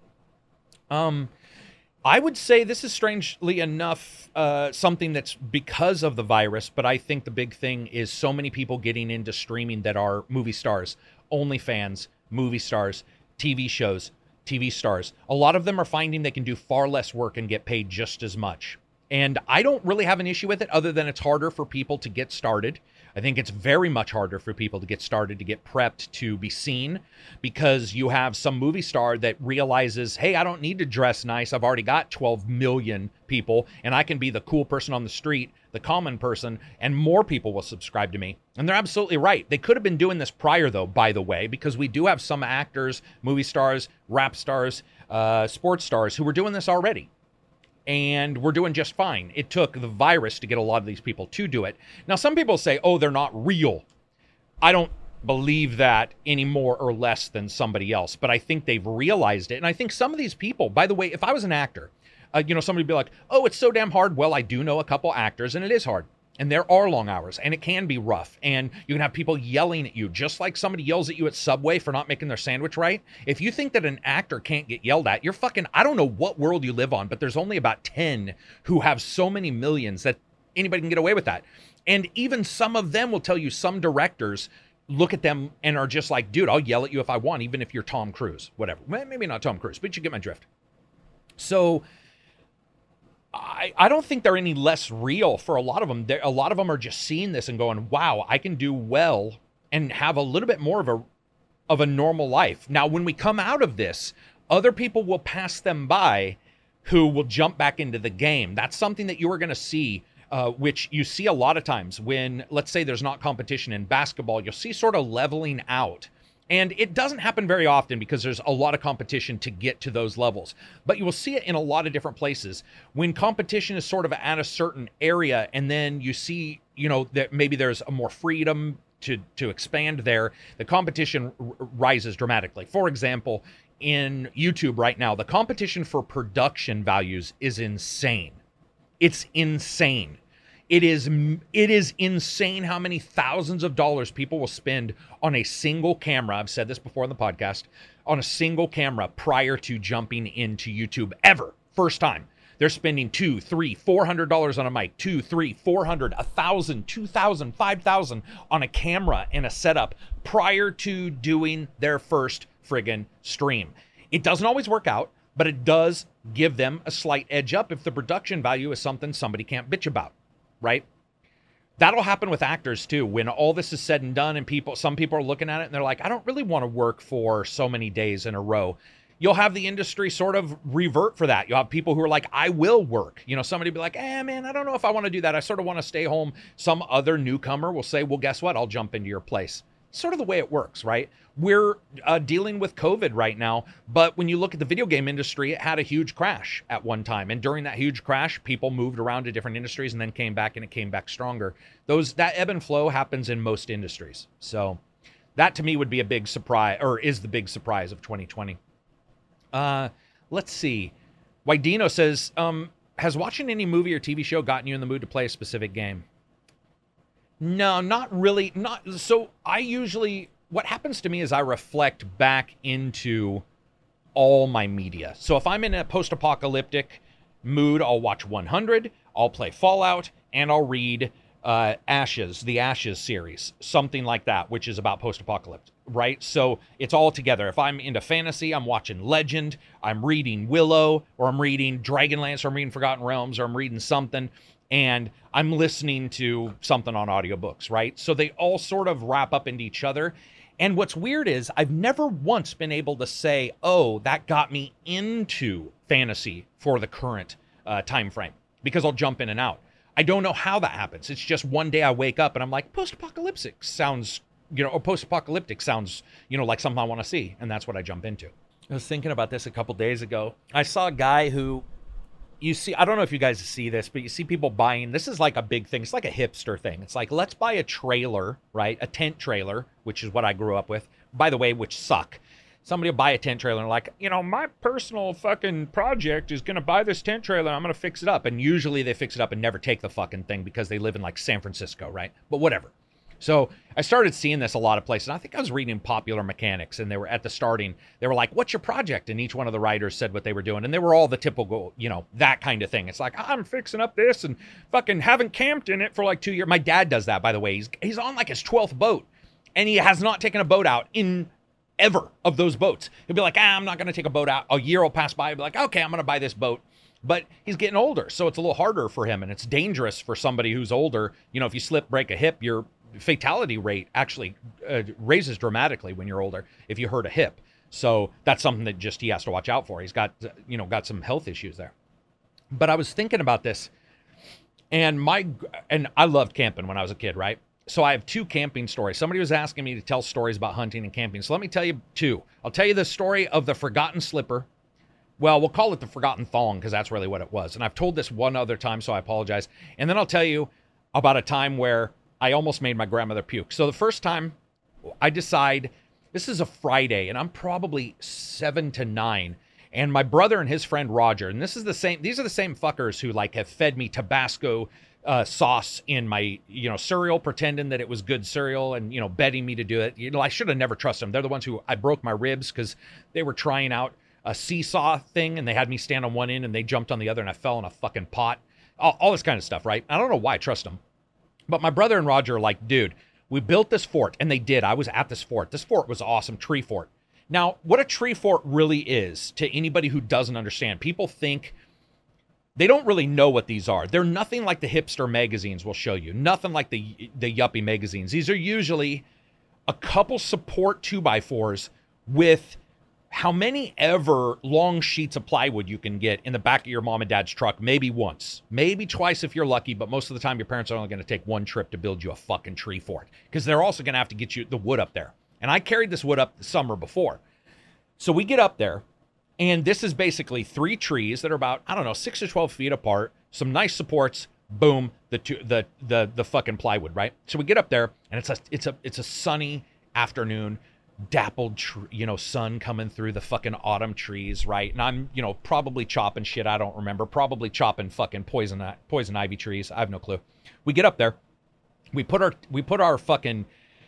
Um, I would say this is strangely enough uh, something that's because of the virus, but I think the big thing is so many people getting into streaming that are movie stars, OnlyFans, movie stars, T V shows, T V stars. A lot of them are finding they can do far less work and get paid just as much. And I don't really have an issue with it other than it's harder for people to get started. I think it's very much harder for people to get started, to get prepped, to be seen, because you have some movie star that realizes, hey, I don't need to dress nice. I've already got twelve million people, and I can be the cool person on the street, the common person, and more people will subscribe to me. And they're absolutely right. They could have been doing this prior, though, by the way, because we do have some actors, movie stars, rap stars, uh, sports stars who were doing this already. And we're doing just fine. It took the virus to get a lot of these people to do it. Now, some people say, oh, they're not real. I don't believe that any more or less than somebody else, but I think they've realized it. And I think some of these people, by the way, if I was an actor, uh, you know, somebody would be like, oh, it's so damn hard. Well, I do know a couple actors, and it is hard. And there are long hours, and it can be rough. And you can have people yelling at you, just like somebody yells at you at Subway for not making their sandwich right. If you think that an actor can't get yelled at, you're fucking, I don't know what world you live on, but there's only about ten who have so many millions that anybody can get away with that. And even some of them will tell you, some directors look at them and are just like, dude, I'll yell at you if I want, even if you're Tom Cruise, whatever. Maybe not Tom Cruise, but you get my drift. So I, I don't think they're any less real for a lot of them. They're, a lot of them are just seeing this and going, wow, I can do well and have a little bit more of a of a normal life. Now, when we come out of this, other people will pass them by who will jump back into the game. That's something that you are going to see, uh, which you see a lot of times when, let's say there's not competition in basketball, you'll see sort of leveling out. And it doesn't happen very often because there's a lot of competition to get to those levels. But you will see it in a lot of different places. When competition is sort of at a certain area, and then you see, you know, that maybe there's a more freedom to, to expand there, the competition r- rises dramatically. For example, in YouTube right now, the competition for production values is insane. It's insane. It is it is insane how many thousands of dollars people will spend on a single camera. I've said this before on the podcast, on a single camera prior to jumping into YouTube ever. First time. They're spending two, three, four hundred dollars on a mic, two, three, four hundred, a thousand, two thousand, five thousand on a camera and a setup prior to doing their first friggin' stream. It doesn't always work out, but it does give them a slight edge up if the production value is something somebody can't bitch about. Right? That'll happen with actors too. When all this is said and done and people, some people are looking at it and they're like, I don't really want to work for so many days in a row. You'll have the industry sort of revert for that. You'll have people who are like, I will work. You know, somebody will be like, eh, man, I don't know if I want to do that. I sort of want to stay home. Some other newcomer will say, well, guess what? I'll jump into your place. sort of the way it works, right? We're uh, dealing with COVID right now, but when you look at the video game industry, it had a huge crash at one time. And during that huge crash, people moved around to different industries and then came back, and it came back stronger. Those That ebb and flow happens in most industries. So that to me would be a big surprise, or is the big surprise of twenty twenty. Uh, let's see. Wydino says, um, has watching any movie or T V show gotten you in the mood to play a specific game? No, not really. Not so. I usually, what happens to me is I reflect back into all my media. So if I'm in a post-apocalyptic mood, I'll watch one hundred, I'll play Fallout, and I'll read uh, Ashes, the Ashes series, something like that, which is about post-apocalypse, right? So it's all together. If I'm into fantasy, I'm watching Legend, I'm reading Willow, or I'm reading Dragonlance, or I'm reading Forgotten Realms, or I'm reading something, and I'm listening to something on audiobooks, right? So they all sort of wrap up into each other. And what's weird is I've never once been able to say, oh, that got me into fantasy for the current uh, time frame, because I'll jump in and out. I don't know how that happens. It's just one day I wake up and I'm like, post-apocalyptic sounds, you know, or post-apocalyptic sounds, you know, like something I want to see. And that's what I jump into. I was thinking about this a couple days ago. I saw a guy who, you see, I don't know if you guys see this, but you see people buying, this is like a big thing. It's like a hipster thing. It's like, let's buy a trailer, right? A tent trailer, which is what I grew up with, by the way, which suck. Somebody will buy a tent trailer and like, you know, my personal fucking project is going to buy this tent trailer. I'm going to fix it up. And usually they fix it up and never take the fucking thing because they live in like San Francisco, right? But whatever. So I started seeing this a lot of places. I think I was reading Popular Mechanics, and they were at the starting. They were like, what's your project? And each one of the writers said what they were doing. And they were all the typical, you know, that kind of thing. It's like, I'm fixing up this and fucking haven't camped in it for like two years. My dad does that, by the way. He's, he's on like his twelfth boat, and he has not taken a boat out in ever of those boats. He'll be like, ah, I'm not going to take a boat out. A year will pass by. He'll be like, okay, I'm going to buy this boat. But he's getting older, so it's a little harder for him, and it's dangerous for somebody who's older. You know, if you slip, break a hip, your fatality rate actually uh, raises dramatically when you're older if you hurt a hip. So that's something that just he has to watch out for. He's got, you know, got some health issues there. But I was thinking about this, and my and I loved camping when I was a kid, right? So I have two camping stories. Somebody was asking me to tell stories about hunting and camping. So let me tell you two. I'll tell you the story of the forgotten slipper. Well, we'll call it the forgotten thong because that's really what it was. And I've told this one other time, so I apologize. And then I'll tell you about a time where I almost made my grandmother puke. So the first time I decide, this is a Friday, and I'm probably seven to nine. And my brother and his friend Roger, and this is the same, these are the same fuckers who like have fed me Tabasco uh, sauce in my, you know, cereal, pretending that it was good cereal and, you know, betting me to do it. You know, I should have never trusted them. They're the ones who I broke my ribs because they were trying out a seesaw thing, and they had me stand on one end and they jumped on the other, and I fell in a fucking pot. All, all this kind of stuff, right? I don't know why I trust them. But my brother and Roger are like, dude, we built this fort. And they did. I was at this fort. This fort was awesome. Tree fort. Now, what a tree fort really is, to anybody who doesn't understand, people think they don't really know what these are. They're nothing like the hipster magazines will show you. Nothing like the, the yuppie magazines. These are usually a couple support two by fours with how many ever long sheets of plywood you can get in the back of your mom and dad's truck, maybe once, maybe twice if you're lucky, but most of the time your parents are only going to take one trip to build you a fucking tree fort, because they're also going to have to get you the wood up there. And I carried this wood up the summer before. So we get up there, and this is basically three trees that are about, I don't know, six to twelve feet apart, some nice supports, boom, the two, the the the fucking plywood, right? So we get up there, and it's a it's a it's a sunny afternoon, dappled, tr- you know, sun coming through the fucking autumn trees, right? And I'm, you know, probably chopping shit I don't remember, probably chopping fucking poison poison ivy trees. I have no clue. We get up there, we put our we put our fucking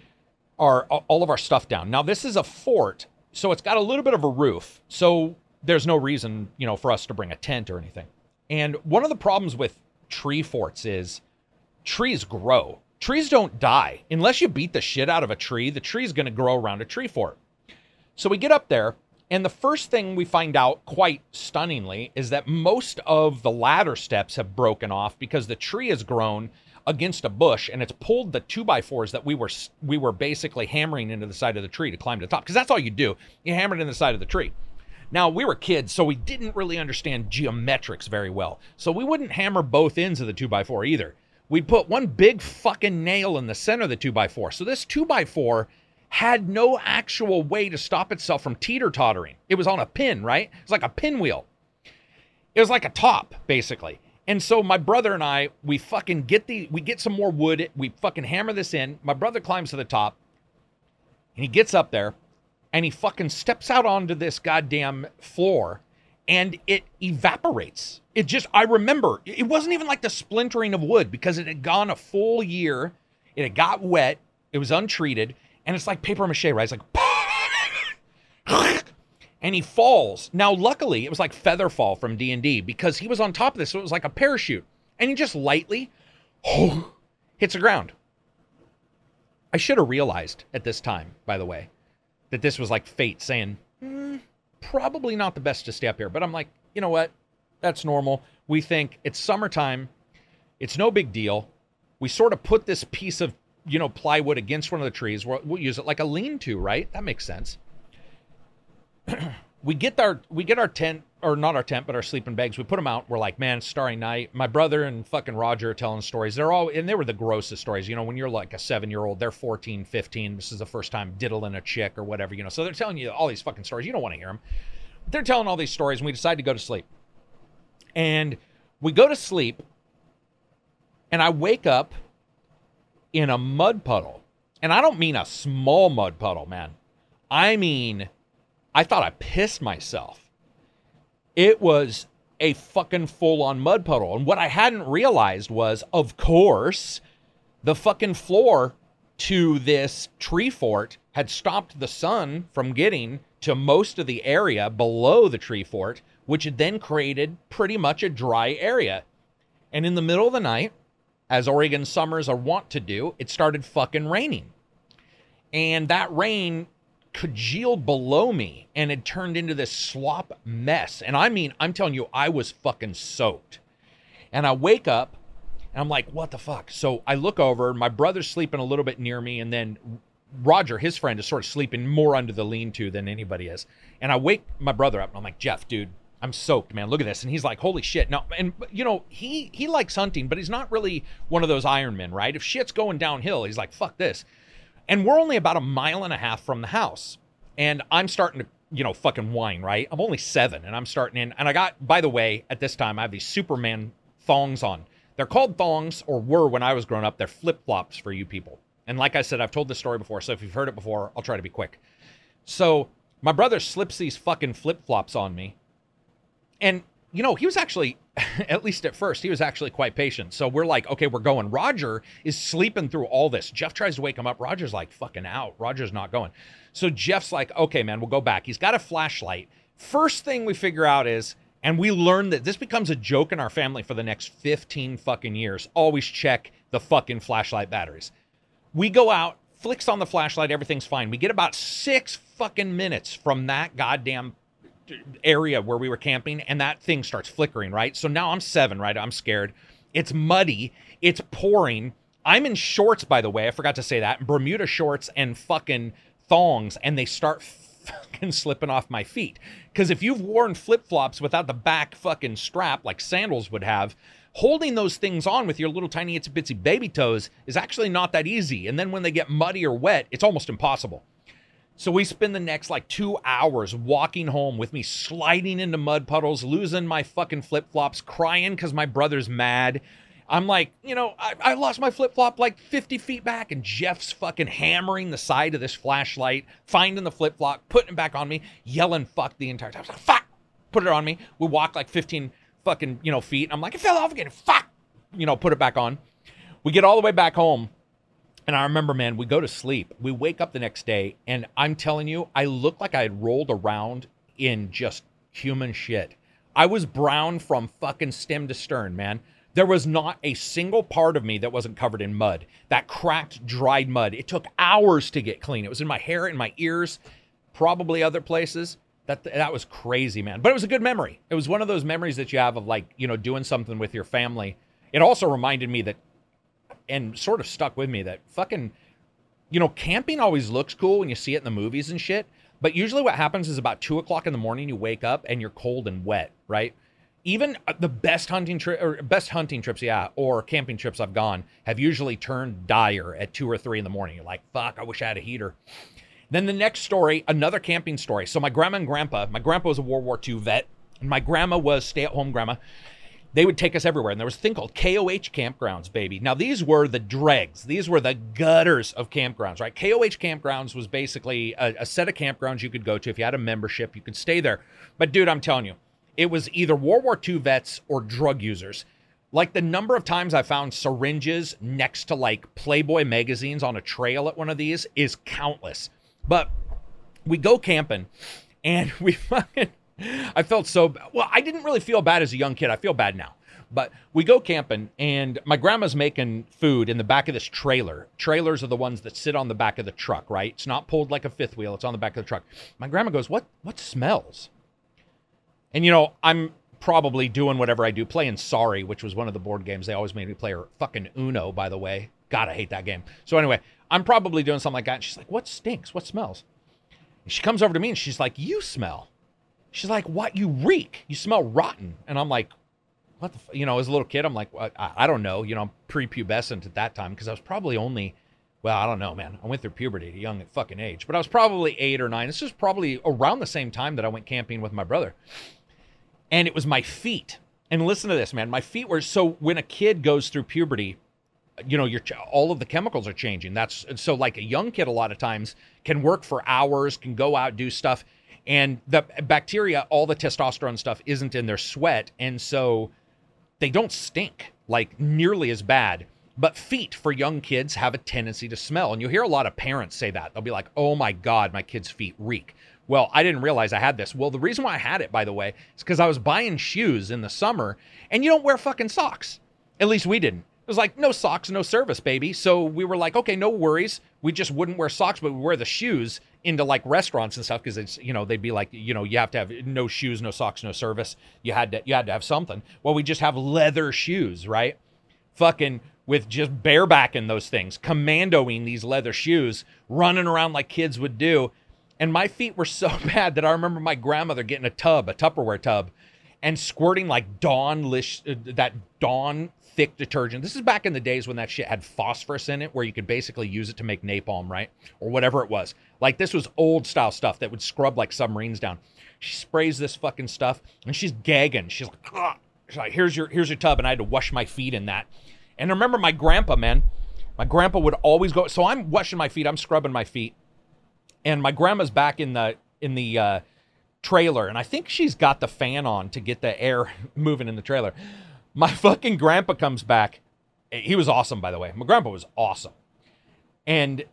our all of our stuff down. Now this is a fort, so it's got a little bit of a roof, so there's no reason, you know, for us to bring a tent or anything. And one of the problems with tree forts is trees grow. Trees don't die. Unless you beat the shit out of a tree, the tree's going to grow around a tree fort. So we get up there, and the first thing we find out, quite stunningly, is that most of the ladder steps have broken off because the tree has grown against a bush, and it's pulled the two by fours that we were we were basically hammering into the side of the tree to climb to the top. Because that's all you do. You hammer it in the side of the tree. Now, we were kids, so we didn't really understand geometrics very well. So we wouldn't hammer both ends of the two by four either. We'd put one big fucking nail in the center of the two by four. So this two by four had no actual way to stop itself from teeter-tottering. It was on a pin, right? It was like a pinwheel. It was like a top, basically. And so my brother and I, we fucking get the, we get some more wood. We fucking hammer this in. My brother climbs to the top and he gets up there and he fucking steps out onto this goddamn floor and it evaporates. It just, I remember, it wasn't even like the splintering of wood because it had gone a full year. It had got wet. It was untreated. And it's like paper mache, right? It's like, and he falls. Now, luckily, it was like feather fall from D and D because he was on top of this. So it was like a parachute. And he just lightly hits the ground. I should have realized at this time, by the way, that this was like fate saying, mm, probably not the best to stay up here. But I'm like, you know what? That's normal. We think it's summertime. It's no big deal. We sort of put this piece of, you know, plywood against one of the trees. We'll, we'll use it like a lean-to, right? That makes sense. we get our we get our tent, or not our tent, but our sleeping bags. We put them out. We're like, man, starry night. My brother and fucking Roger are telling stories. They're all, and they were the grossest stories. You know, when you're like a seven-year-old, they're fourteen, fifteen. This is the first time diddling a chick or whatever, you know. So they're telling you all these fucking stories. You don't want to hear them. They're telling all these stories, and we decide to go to sleep. And we go to sleep, and I wake up in a mud puddle. And I don't mean a small mud puddle, man. I mean, I thought I pissed myself. It was a fucking full-on mud puddle. And what I hadn't realized was, of course, the fucking floor to this tree fort had stopped the sun from getting to most of the area below the tree fort, which had then created pretty much a dry area. And in the middle of the night, as Oregon summers are wont to do, it started fucking raining. And that rain congealed below me and it turned into this slop mess. And I mean, I'm telling you, I was fucking soaked. And I wake up and I'm like, what the fuck? So I look over, my brother's sleeping a little bit near me, and then Roger, his friend, is sort of sleeping more under the lean-to than anybody is. And I wake my brother up and I'm like, Jeff, dude, I'm soaked, man. Look at this. And he's like, holy shit. No, and you know, he he likes hunting, but he's not really one of those Iron Men, right? If shit's going downhill, he's like, fuck this. And we're only about a mile and a half from the house. And I'm starting to, you know, fucking whine, right? I'm only seven and I'm starting in. And I got, by the way, at this time, I have these Superman thongs on. They're called thongs, or were when I was growing up. They're flip-flops for you people. And like I said, I've told this story before, so if you've heard it before, I'll try to be quick. So my brother slips these fucking flip-flops on me. And, you know, he was actually, at least at first, he was actually quite patient. So we're like, okay, we're going. Roger is sleeping through all this. Jeff tries to wake him up. Roger's like fucking out. Roger's not going. So Jeff's like, okay, man, we'll go back. He's got a flashlight. First thing we figure out is, and we learn that this becomes a joke in our family for the next fifteen fucking years. Always check the fucking flashlight batteries. We go out, flicks on the flashlight, everything's fine. We get about six fucking minutes from that goddamn area where we were camping, and that thing starts flickering, right? So now I'm seven, right? I'm scared. It's muddy. It's pouring. I'm in shorts, by the way. I forgot to say that. Bermuda shorts and fucking thongs, and they start fucking slipping off my feet. Because if you've worn flip-flops without the back fucking strap like sandals would have, holding those things on with your little tiny itsy bitsy baby toes is actually not that easy. And then when they get muddy or wet, it's almost impossible. So we spend the next like two hours walking home with me sliding into mud puddles, losing my fucking flip-flops, crying because my brother's mad. I'm like, you know, I, I lost my flip-flop like fifty feet back, and Jeff's fucking hammering the side of this flashlight, finding the flip-flop, putting it back on me, yelling fuck the entire time. I was like, fuck! Put it on me. We walk like fifteen fucking, you know, feet. I'm like, it fell off again. Fuck! You know, put it back on. We get all the way back home. And I remember, man, we go to sleep. We wake up the next day, and I'm telling you, I looked like I had rolled around in just human shit. I was brown from fucking stem to stern, man. There was not a single part of me that wasn't covered in mud. That cracked, dried mud. It took hours to get clean. It was in my hair, in my ears, probably other places. That that was crazy, man. But it was a good memory. It was one of those memories that you have of, like, you know, doing something with your family. It also reminded me that, and sort of stuck with me, that fucking, you know, camping always looks cool when you see it in the movies and shit. But usually what happens is about two o'clock in the morning, you wake up and you're cold and wet, right? Even the best hunting trip or best hunting trips, yeah, or camping trips I've gone have usually turned dire at two or three in the morning. You're like, fuck, I wish I had a heater. Then the next story, another camping story. So my grandma and grandpa, my grandpa was a World War Two vet, and my grandma was stay-at-home grandma. They would take us everywhere, and there was a thing called K O H campgrounds, baby. Now, these were the dregs. These were the gutters of campgrounds, right? K O H campgrounds was basically a, a set of campgrounds you could go to. If you had a membership, you could stay there. But, dude, I'm telling you, it was either World War Two vets or drug users. Like, the number of times I found syringes next to, like, Playboy magazines on a trail at one of these is countless. But we go camping, and we fucking... I felt so, well, I didn't really feel bad as a young kid. I feel bad now. But we go camping, and my grandma's making food in the back of this trailer. Trailers are the ones that sit on the back of the truck, right? It's not pulled like a fifth wheel. It's on the back of the truck. My grandma goes, what, what smells? And, you know, I'm probably doing whatever I do, playing Sorry, which was one of the board games they always made me play, or fucking Uno, by the way. God, I hate that game. So anyway, I'm probably doing something like that. And she's like, what stinks? What smells? And she comes over to me, and she's like, you smell. She's like, what? You reek. You smell rotten. And I'm like, what the f-? You know, as a little kid, I'm like, I, I don't know. You know, I'm prepubescent at that time because I was probably only, well, I don't know, man. I went through puberty at a young fucking age. But I was probably eight or nine. This was probably around the same time that I went camping with my brother. And it was my feet. And listen to this, man. My feet were, so when a kid goes through puberty, you know, you're, all of the chemicals are changing. That's, so like a young kid a lot of times can work for hours, can go out, do stuff. And the bacteria, all the testosterone stuff isn't in their sweat. And so they don't stink like nearly as bad. But feet for young kids have a tendency to smell. And you'll hear a lot of parents say that. They'll be like, oh my God, my kid's feet reek. Well, I didn't realize I had this. Well, the reason why I had it, by the way, is because I was buying shoes in the summer and you don't wear fucking socks. At least we didn't. It was like, no socks, no service, baby. So we were like, okay, no worries. We just wouldn't wear socks, but we wear the shoes into like restaurants and stuff because it's, you know, they'd be like, you know, you have to have no shoes, no socks, no service. You had to, you had to have something. Well, we just have leather shoes, right? Fucking with just barebacking those things, commandoing these leather shoes, running around like kids would do. And my feet were so bad that I remember my grandmother getting a tub, a Tupperware tub, and squirting like Dawn, lish, uh, that Dawn thick detergent. This is back in the days when that shit had phosphorus in it, where you could basically use it to make napalm, right? Or whatever it was. Like, this was old style stuff that would scrub like submarines down. She sprays this fucking stuff, and she's gagging. She's like, ugh. She's like, here's your, here's your tub, and I had to wash my feet in that. And I remember my grandpa, man, my grandpa would always go, so I'm washing my feet, I'm scrubbing my feet, and my grandma's back in the, in the, uh, trailer, and I think she's got the fan on to get the air moving in the trailer. My fucking grandpa comes back. He was awesome, by the way. My grandpa was awesome. And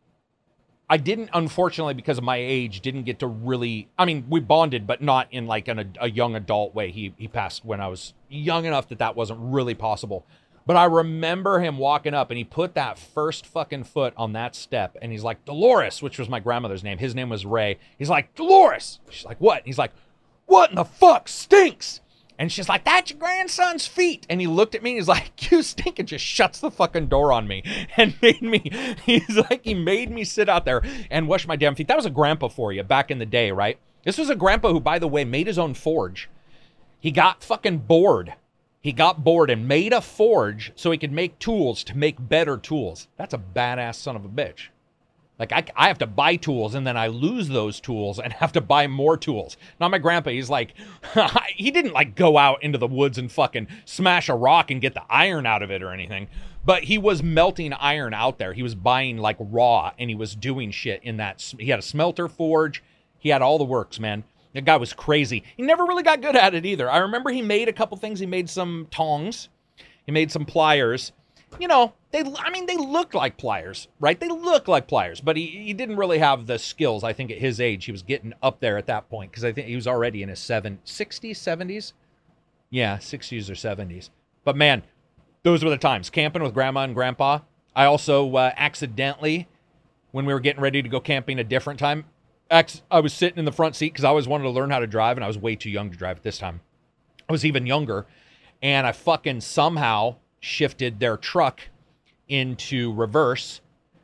I didn't, unfortunately, because of my age, didn't get to really, I mean, we bonded, but not in like an, a young adult way. He, he passed when I was young enough that that wasn't really possible. But I remember him walking up, and he put that first fucking foot on that step, and he's like, Dolores, which was my grandmother's name. His name was Ray. He's like, Dolores. She's like, what? He's like, what in the fuck stinks? And she's like, that's your grandson's feet. And he looked at me, and he's like, you stink, and just shuts the fucking door on me and made me, he's like, he made me sit out there and wash my damn feet. That was a grandpa for you back in the day, right? This was a grandpa who, by the way, made his own forge. He got fucking bored. He got bored and made a forge so he could make tools to make better tools. That's a badass son of a bitch. Like, I, I have to buy tools, and then I lose those tools and have to buy more tools. Now, my grandpa, he's like, he didn't, like, go out into the woods and fucking smash a rock and get the iron out of it or anything. But he was melting iron out there. He was buying, like, raw, and he was doing shit in that. He had a smelter forge. He had all the works, man. The guy was crazy. He never really got good at it either. I remember he made a couple things. He made some tongs. He made some pliers. You know, they, I mean, they looked like pliers, right? They look like pliers, but he, he didn't really have the skills. I think at his age, he was getting up there at that point, because I think he was already in his seven, sixties, seventies. Yeah, sixties or seventies. But man, those were the times. Camping with grandma and grandpa. I also uh, accidentally, when we were getting ready to go camping a different time, I was sitting in the front seat because I always wanted to learn how to drive, and I was way too young to drive at this time. I was even younger, and I fucking somehow shifted their truck into reverse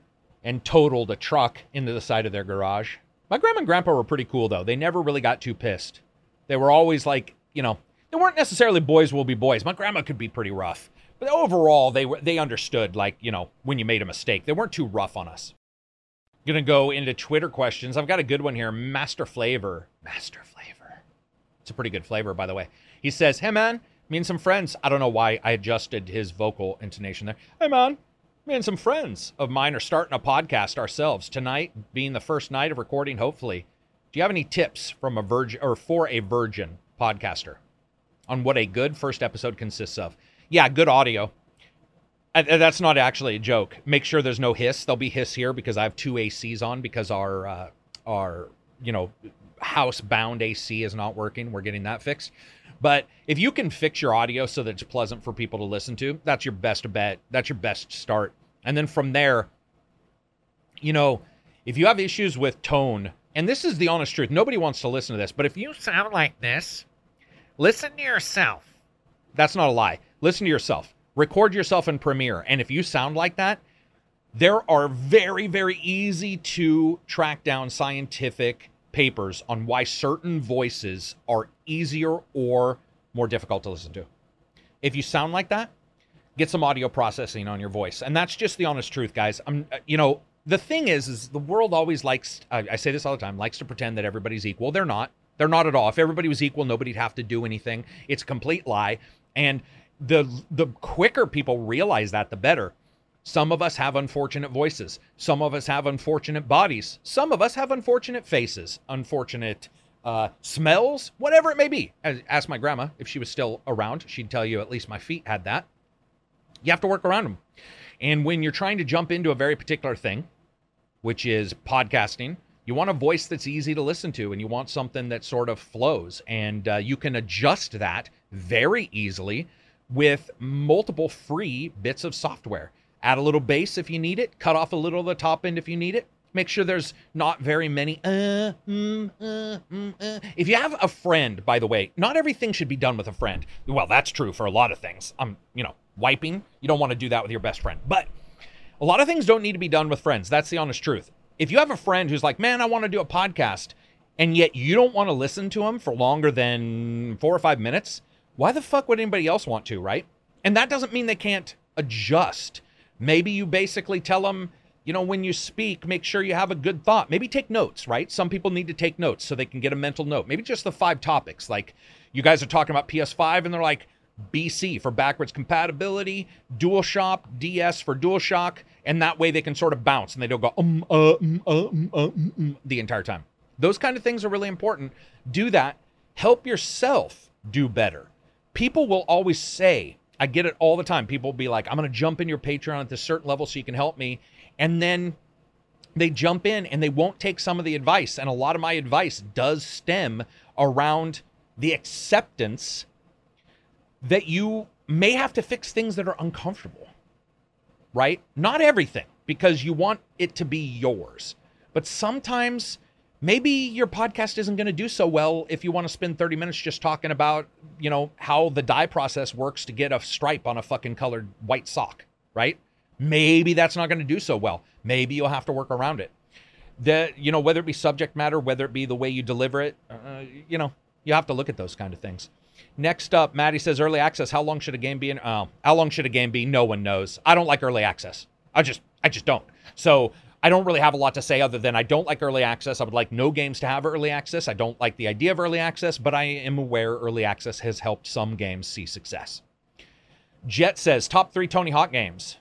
and totaled a truck into the side of their garage. My grandma and grandpa were pretty cool, though. They never really got too pissed. They were always like, you know, they weren't necessarily boys will be boys. My grandma could be pretty rough. But overall, they were they understood, like, you know, when you made a mistake. They weren't too rough on us. Gonna go into Twitter questions. I've got a good one here. Master Flavor. Master Flavor. It's a pretty good flavor, by the way. He says, hey, man, me and some friends. I don't know why I adjusted his vocal intonation there. Hey, man, me and some friends of mine are starting a podcast ourselves. Tonight being the first night of recording, hopefully. Do you have any tips from a virgin or for a virgin podcaster on what a good first episode consists of? Yeah, good audio. And that's not actually a joke. Make sure there's no hiss. There'll be hiss here because I have two A Cs on because our, uh, our you know, house-bound A C is not working. We're getting that fixed. But if you can fix your audio so that it's pleasant for people to listen to, that's your best bet. That's your best start. And then from there, you know, if you have issues with tone, and this is the honest truth, nobody wants to listen to this, but if you sound like this, listen to yourself. That's not a lie. Listen to yourself. Record yourself in Premiere. And if you sound like that, there are very, very easy to track down scientific papers on why certain voices are easier or more difficult to listen to. If you sound like that, get some audio processing on your voice. And that's just the honest truth, guys. I'm, you know, the thing is, is the world always likes, I, I say this all the time, likes to pretend that everybody's equal. They're not. They're not at all. If everybody was equal, nobody'd have to do anything. It's a complete lie. And the the quicker people realize that, the better. Some of us have unfortunate voices. Some of us have unfortunate bodies. Some of us have unfortunate faces, unfortunate uh, smells, whatever it may be. Ask my grandma if she was still around. She'd tell you at least my feet had that. You have to work around them. And when you're trying to jump into a very particular thing, which is podcasting, you want a voice that's easy to listen to, and you want something that sort of flows. And uh, you can adjust that very easily with multiple free bits of software. Add a little bass if you need it. Cut off a little of the top end if you need it. Make sure there's not very many. Uh, mm, uh, mm, uh. If you have a friend, by the way, not everything should be done with a friend. Well, that's true for a lot of things. Um, you know, wiping, you don't want to do that with your best friend. But a lot of things don't need to be done with friends. That's the honest truth. If you have a friend who's like, man, I want to do a podcast, and yet you don't want to listen to them for longer than four or five minutes, why the fuck would anybody else want to, right? And that doesn't mean they can't adjust. Maybe you basically tell them, you know, when you speak, make sure you have a good thought. Maybe take notes, right? Some people need to take notes so they can get a mental note. Maybe just the five topics. Like, you guys are talking about P S five, and they're like, B C for backwards compatibility, DualShock, D S for DualShock, and that way they can sort of bounce, and they don't go, um, uh, um, uh, um, uh, um, um, the entire time. Those kind of things are really important. Do that. Help yourself do better. People will always say, I get it all the time. People will be like, I'm going to jump in your Patreon at this certain level so you can help me. And then they jump in and they won't take some of the advice. And a lot of my advice does stem around the acceptance that you may have to fix things that are uncomfortable, right? Not everything, because you want it to be yours. But sometimes maybe your podcast isn't going to do so well if you want to spend thirty minutes just talking about, you know, how the dye process works to get a stripe on a fucking colored white sock, right? Maybe that's not going to do so well. Maybe you'll have to work around it. The, you know, whether it be subject matter, whether it be the way you deliver it, uh, you know, you have to look at those kind of things. Next up, Maddie says, early access, how long should a game be in? Oh, how long should a game be? No one knows. I don't like early access. I just, I just don't. So I don't really have a lot to say other than I don't like early access. I would like no games to have early access. I don't like the idea of early access, but I am aware early access has helped some games see success. Jet says, top three Tony Hawk games.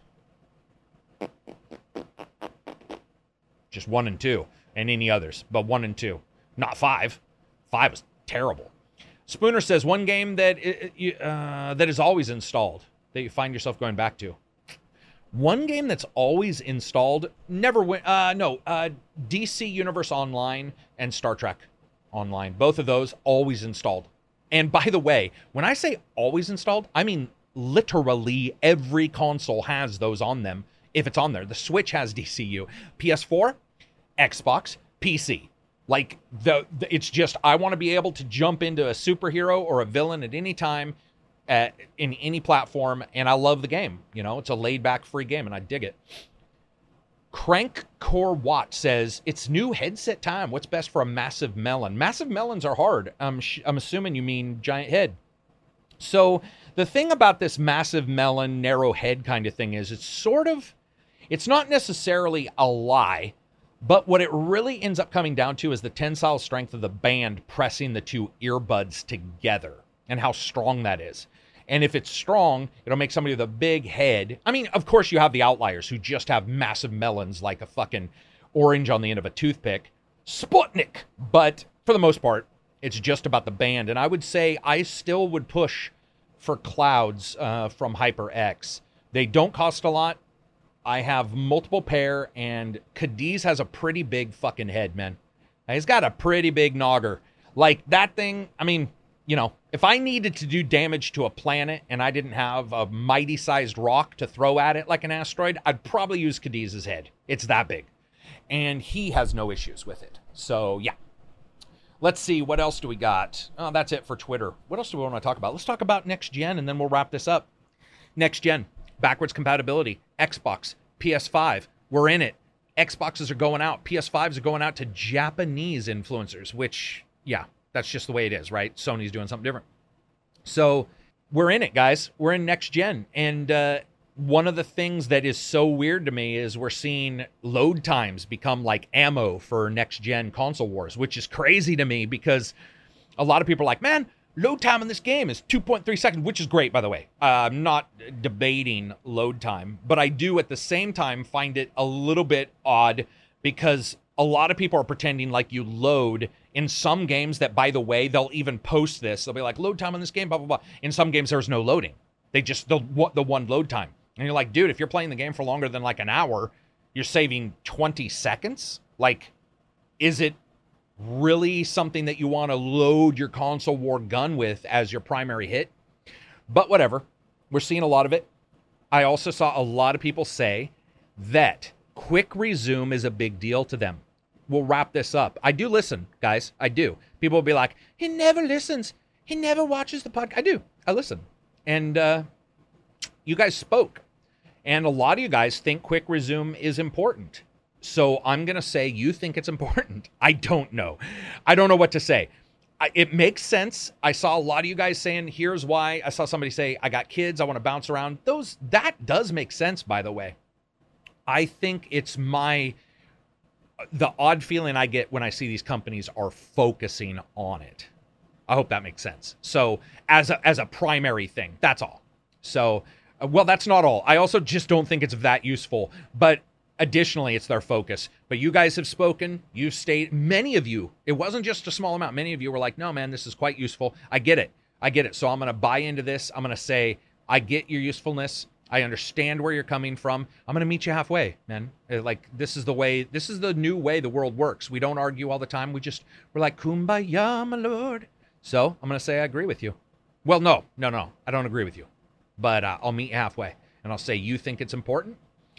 Just one and two, and any others, but one and two. Not five. Five was terrible. Spooner says, one game that uh, that is always installed, that you find yourself going back to. One game that's always installed, never went, uh, no, uh, D C Universe Online and Star Trek Online. Both of those always installed. And by the way, when I say always installed, I mean literally every console has those on them. If it's on there, the Switch has D C U, P S four, Xbox, P C. Like, the, the it's just, I want to be able to jump into a superhero or a villain at any time, at, in any platform, and I love the game. You know, it's a laid-back, free game, and I dig it. Crank Core Watt says, it's new headset time. What's best for a massive melon? Massive melons are hard. I'm, I'm assuming you mean giant head. So the thing about this massive melon, narrow head kind of thing is it's sort of, it's not necessarily a lie, But what it really ends up coming down to is the tensile strength of the band pressing the two earbuds together and how strong that is. And if it's strong, it'll make somebody with a big head. I mean, of course, you have the outliers who just have massive melons like a fucking orange on the end of a toothpick. Sputnik! But for the most part, it's just about the band. And I would say I still would push for Clouds uh, from HyperX. They don't cost a lot. I have multiple pair, and Cadiz has a pretty big fucking head, man. He's got a pretty big nogger. Like, that thing, I mean, you know, if I needed to do damage to a planet and I didn't have a mighty-sized rock to throw at it like an asteroid, I'd probably use Cadiz's head. It's that big. And he has no issues with it. So, yeah. Let's see, what else do we got? Oh, that's it for Twitter. What else do we want to talk about? Let's talk about next gen, and then we'll wrap this up. Next gen, backwards compatibility, Xbox, P S five, we're in it. Xboxes are going out. P S fives are going out to Japanese influencers, which, yeah, that's just the way it is, right? Sony's doing something different. So we're in it, guys. We're in next gen. And uh, one of the things that is so weird to me is we're seeing load times become like ammo for next gen console wars, which is crazy to me because a lot of people are like, man, load time in this game is two point three seconds, which is great, by the way. Uh, I'm not debating load time, but I do at the same time find it a little bit odd because a lot of people are pretending like you load in some games that, by the way, they'll even post this. They'll be like, load time on this game, blah, blah, blah. In some games, there's no loading. They just, the, the one load time. And you're like, dude, if you're playing the game for longer than like an hour, you're saving twenty seconds? Like, is it really something that you want to load your console war gun with as your primary hit? But whatever. We're seeing a lot of it. I also saw a lot of people say that quick resume is a big deal to them. We'll wrap this up. I do listen, guys. I do. People will be like, he never listens. He never watches the podcast. I do. I listen. And uh, you guys spoke. And a lot of you guys think quick resume is important. So I'm going to say you think it's important. I don't know. I don't know what to say. I, it makes sense. I saw a lot of you guys saying, here's why. I saw somebody say, I got kids. I want to bounce around. Those, that does make sense, by the way. I think it's my, the odd feeling I get when I see these companies are focusing on it. I hope that makes sense. So as a, as a primary thing, that's all. So, uh, well, that's not all. I also just don't think it's that useful, but additionally, it's their focus. But you guys have spoken. You've stayed. Many of you, it wasn't just a small amount. Many of you were like, no, man, this is quite useful. I get it. I get it. So I'm going to buy into this. I'm going to say, I get your usefulness. I understand where you're coming from. I'm going to meet you halfway, man. Like, this is the way, this is the new way the world works. We don't argue all the time. We just, we're like, kumbaya, my lord. So I'm going to say I agree with you. Well, no, no, no. I don't agree with you. But uh, I'll meet you halfway. And I'll say, you think it's important?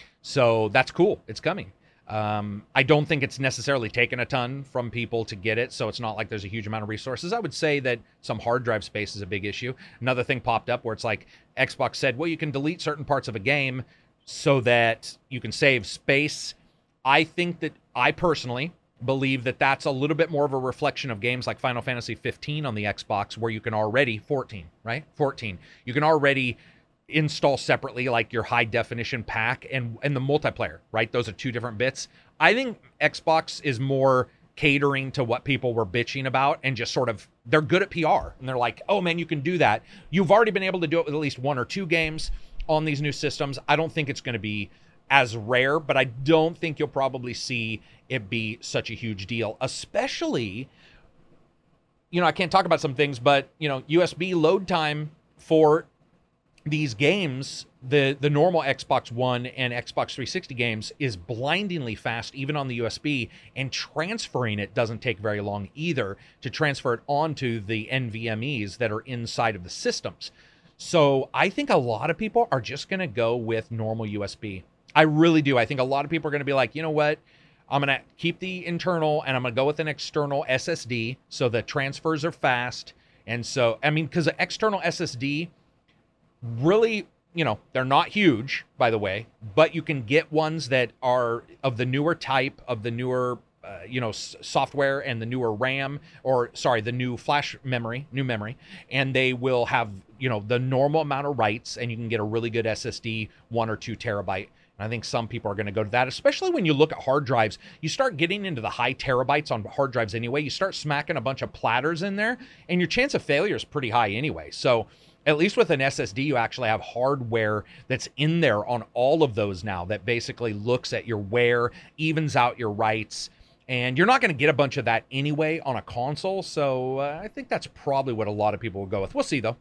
So that's cool. It's coming. Um, I don't think it's necessarily taken a ton from people to get it, so it's not like there's a huge amount of resources. I would say that some hard drive space is a big issue. Another thing popped up where it's like Xbox said, well, you can delete certain parts of a game so that you can save space. I think that I personally believe that that's a little bit more of a reflection of games like Final Fantasy fifteen on the Xbox, where you can already, fourteen, right? fourteen. You can already install separately like your high definition pack and and the multiplayer, right? Those are two different bits. I think Xbox is more catering to what people were bitching about and just sort of, they're good at P R and they're like, oh man, you can do that. You've already been able to do it with at least one or two games on these new systems. I don't think it's going to be as rare, but I don't think you'll probably see it be such a huge deal, especially, you know, I can't talk about some things, but you know, U S B load time for these games, the the normal Xbox One and Xbox three sixty games is blindingly fast, even on the U S B, and transferring it doesn't take very long either to transfer it onto the N V M Es that are inside of the systems. So I think a lot of people are just going to go with normal U S B. I really do. I think a lot of people are going to be like, you know what? I'm going to keep the internal and I'm going to go with an external S S D so the transfers are fast. And so, I mean, because the external S S D really, you know, they're not huge, by the way, but you can get ones that are of the newer type, of the newer, uh, you know, s- software and the newer RAM, or sorry, the new flash memory, new memory, and they will have, you know, the normal amount of writes, and you can get a really good S S D, one or two terabyte And I think some people are going to go to that, especially when you look at hard drives. You start getting into the high terabytes on hard drives anyway. You start smacking a bunch of platters in there, and your chance of failure is pretty high anyway. So at least with an S S D, you actually have hardware that's in there on all of those now that basically looks at your wear, evens out your writes, and you're not going to get a bunch of that anyway on a console. So uh, I think that's probably what a lot of people will go with. We'll see, though.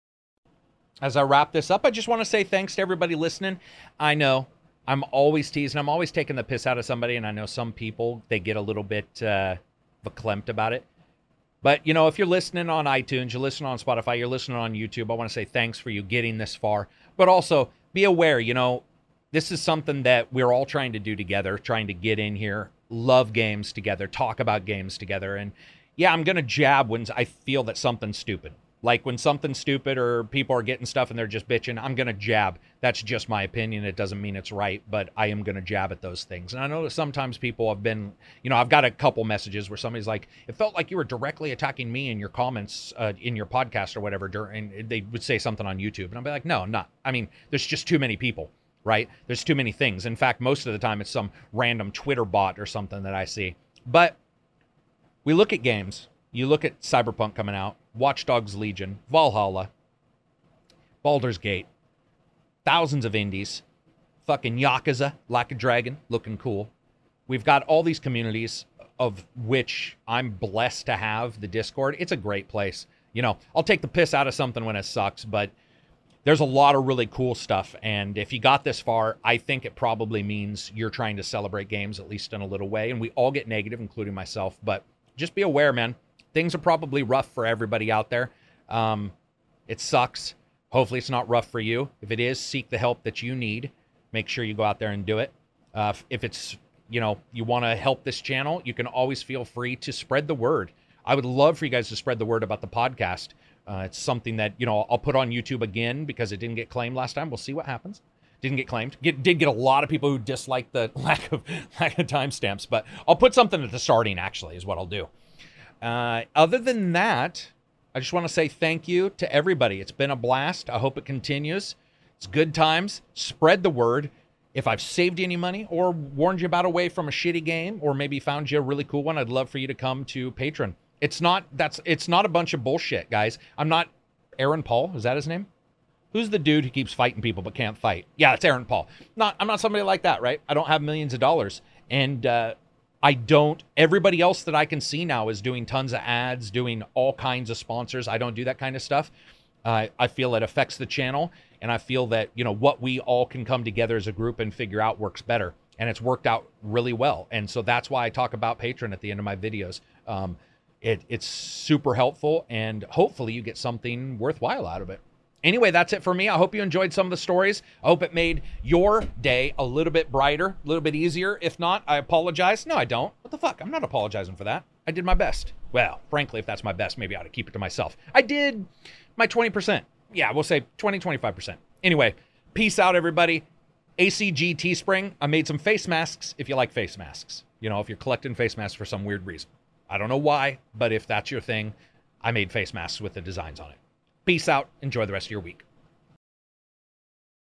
As I wrap this up, I just want to say thanks to everybody listening. I know I'm always teasing. I'm always taking the piss out of somebody, and I know some people, they get a little bit uh, verklempt about it. But, you know, if you're listening on iTunes, you're listening on Spotify, you're listening on YouTube, I want to say thanks for you getting this far. But also, be aware, you know, this is something that we're all trying to do together, trying to get in here, love games together, talk about games together. And, yeah, I'm going to jab when I feel that something's stupid. Like when something's stupid or people are getting stuff and they're just bitching, I'm going to jab. That's just my opinion. It doesn't mean it's right, but I am going to jab at those things. And I know that sometimes people have been, you know, I've got a couple messages where somebody's like, it felt like you were directly attacking me in your comments uh, in your podcast or whatever. And they would say something on YouTube. And I'll be like, no, I'm not. I mean, there's just too many people, right? There's too many things. In fact, most of the time it's some random Twitter bot or something that I see. But we look at games. You look at Cyberpunk coming out, Watch Dogs Legion, Valhalla, Baldur's Gate, thousands of indies, fucking Yakuza, Like a Dragon, looking cool. We've got all these communities of which I'm blessed to have the Discord. It's a great place. You know, I'll take the piss out of something when it sucks, but there's a lot of really cool stuff. And if you got this far, I think it probably means you're trying to celebrate games, at least in a little way. And we all get negative, including myself. But just be aware, man. Things are probably rough for everybody out there. Um, it sucks. Hopefully it's not rough for you. If it is, seek the help that you need. Make sure you go out there and do it. Uh, if it's, you know, you want to help this channel, you can always feel free to spread the word. I would love for you guys to spread the word about the podcast. Uh, it's something that, you know, I'll put on YouTube again because it didn't get claimed last time. We'll see what happens. Didn't get claimed. Get, did get a lot of people who dislike the lack of, lack of timestamps, but I'll put something at the starting, actually, is what I'll do. Uh, other than that, I just want to say thank you to everybody. It's been a blast. I hope it continues. It's good times. Spread the word. If I've saved you any money or warned you about a way from a shitty game or maybe found you a really cool one, I'd love for you to come to Patreon. It's not that's it's not a bunch of bullshit, guys. I'm not Aaron Paul. Is that his name? Who's the dude who keeps fighting people but can't fight? Yeah, it's Aaron Paul. Not I'm not somebody like that, right? I don't have millions of dollars. And uh I don't, everybody else that I can see now is doing tons of ads, doing all kinds of sponsors. I don't do that kind of stuff. Uh, I feel it affects the channel, and I feel that, you know, what we all can come together as a group and figure out works better. And it's worked out really well. And so that's why I talk about Patreon at the end of my videos. Um, it, it's super helpful, and hopefully you get something worthwhile out of it. Anyway, that's it for me. I hope you enjoyed some of the stories. I hope it made your day a little bit brighter, a little bit easier. If not, I apologize. No, I don't. What the fuck? I'm not apologizing for that. I did my best. Well, frankly, if that's my best, maybe I ought to keep it to myself. I did my twenty percent. Yeah, we'll say twenty, twenty-five percent. Anyway, peace out, everybody. A C G Teespring. I made some face masks if you like face masks. You know, if you're collecting face masks for some weird reason. I don't know why, but if that's your thing, I made face masks with the designs on it. Peace out. Enjoy the rest of your week.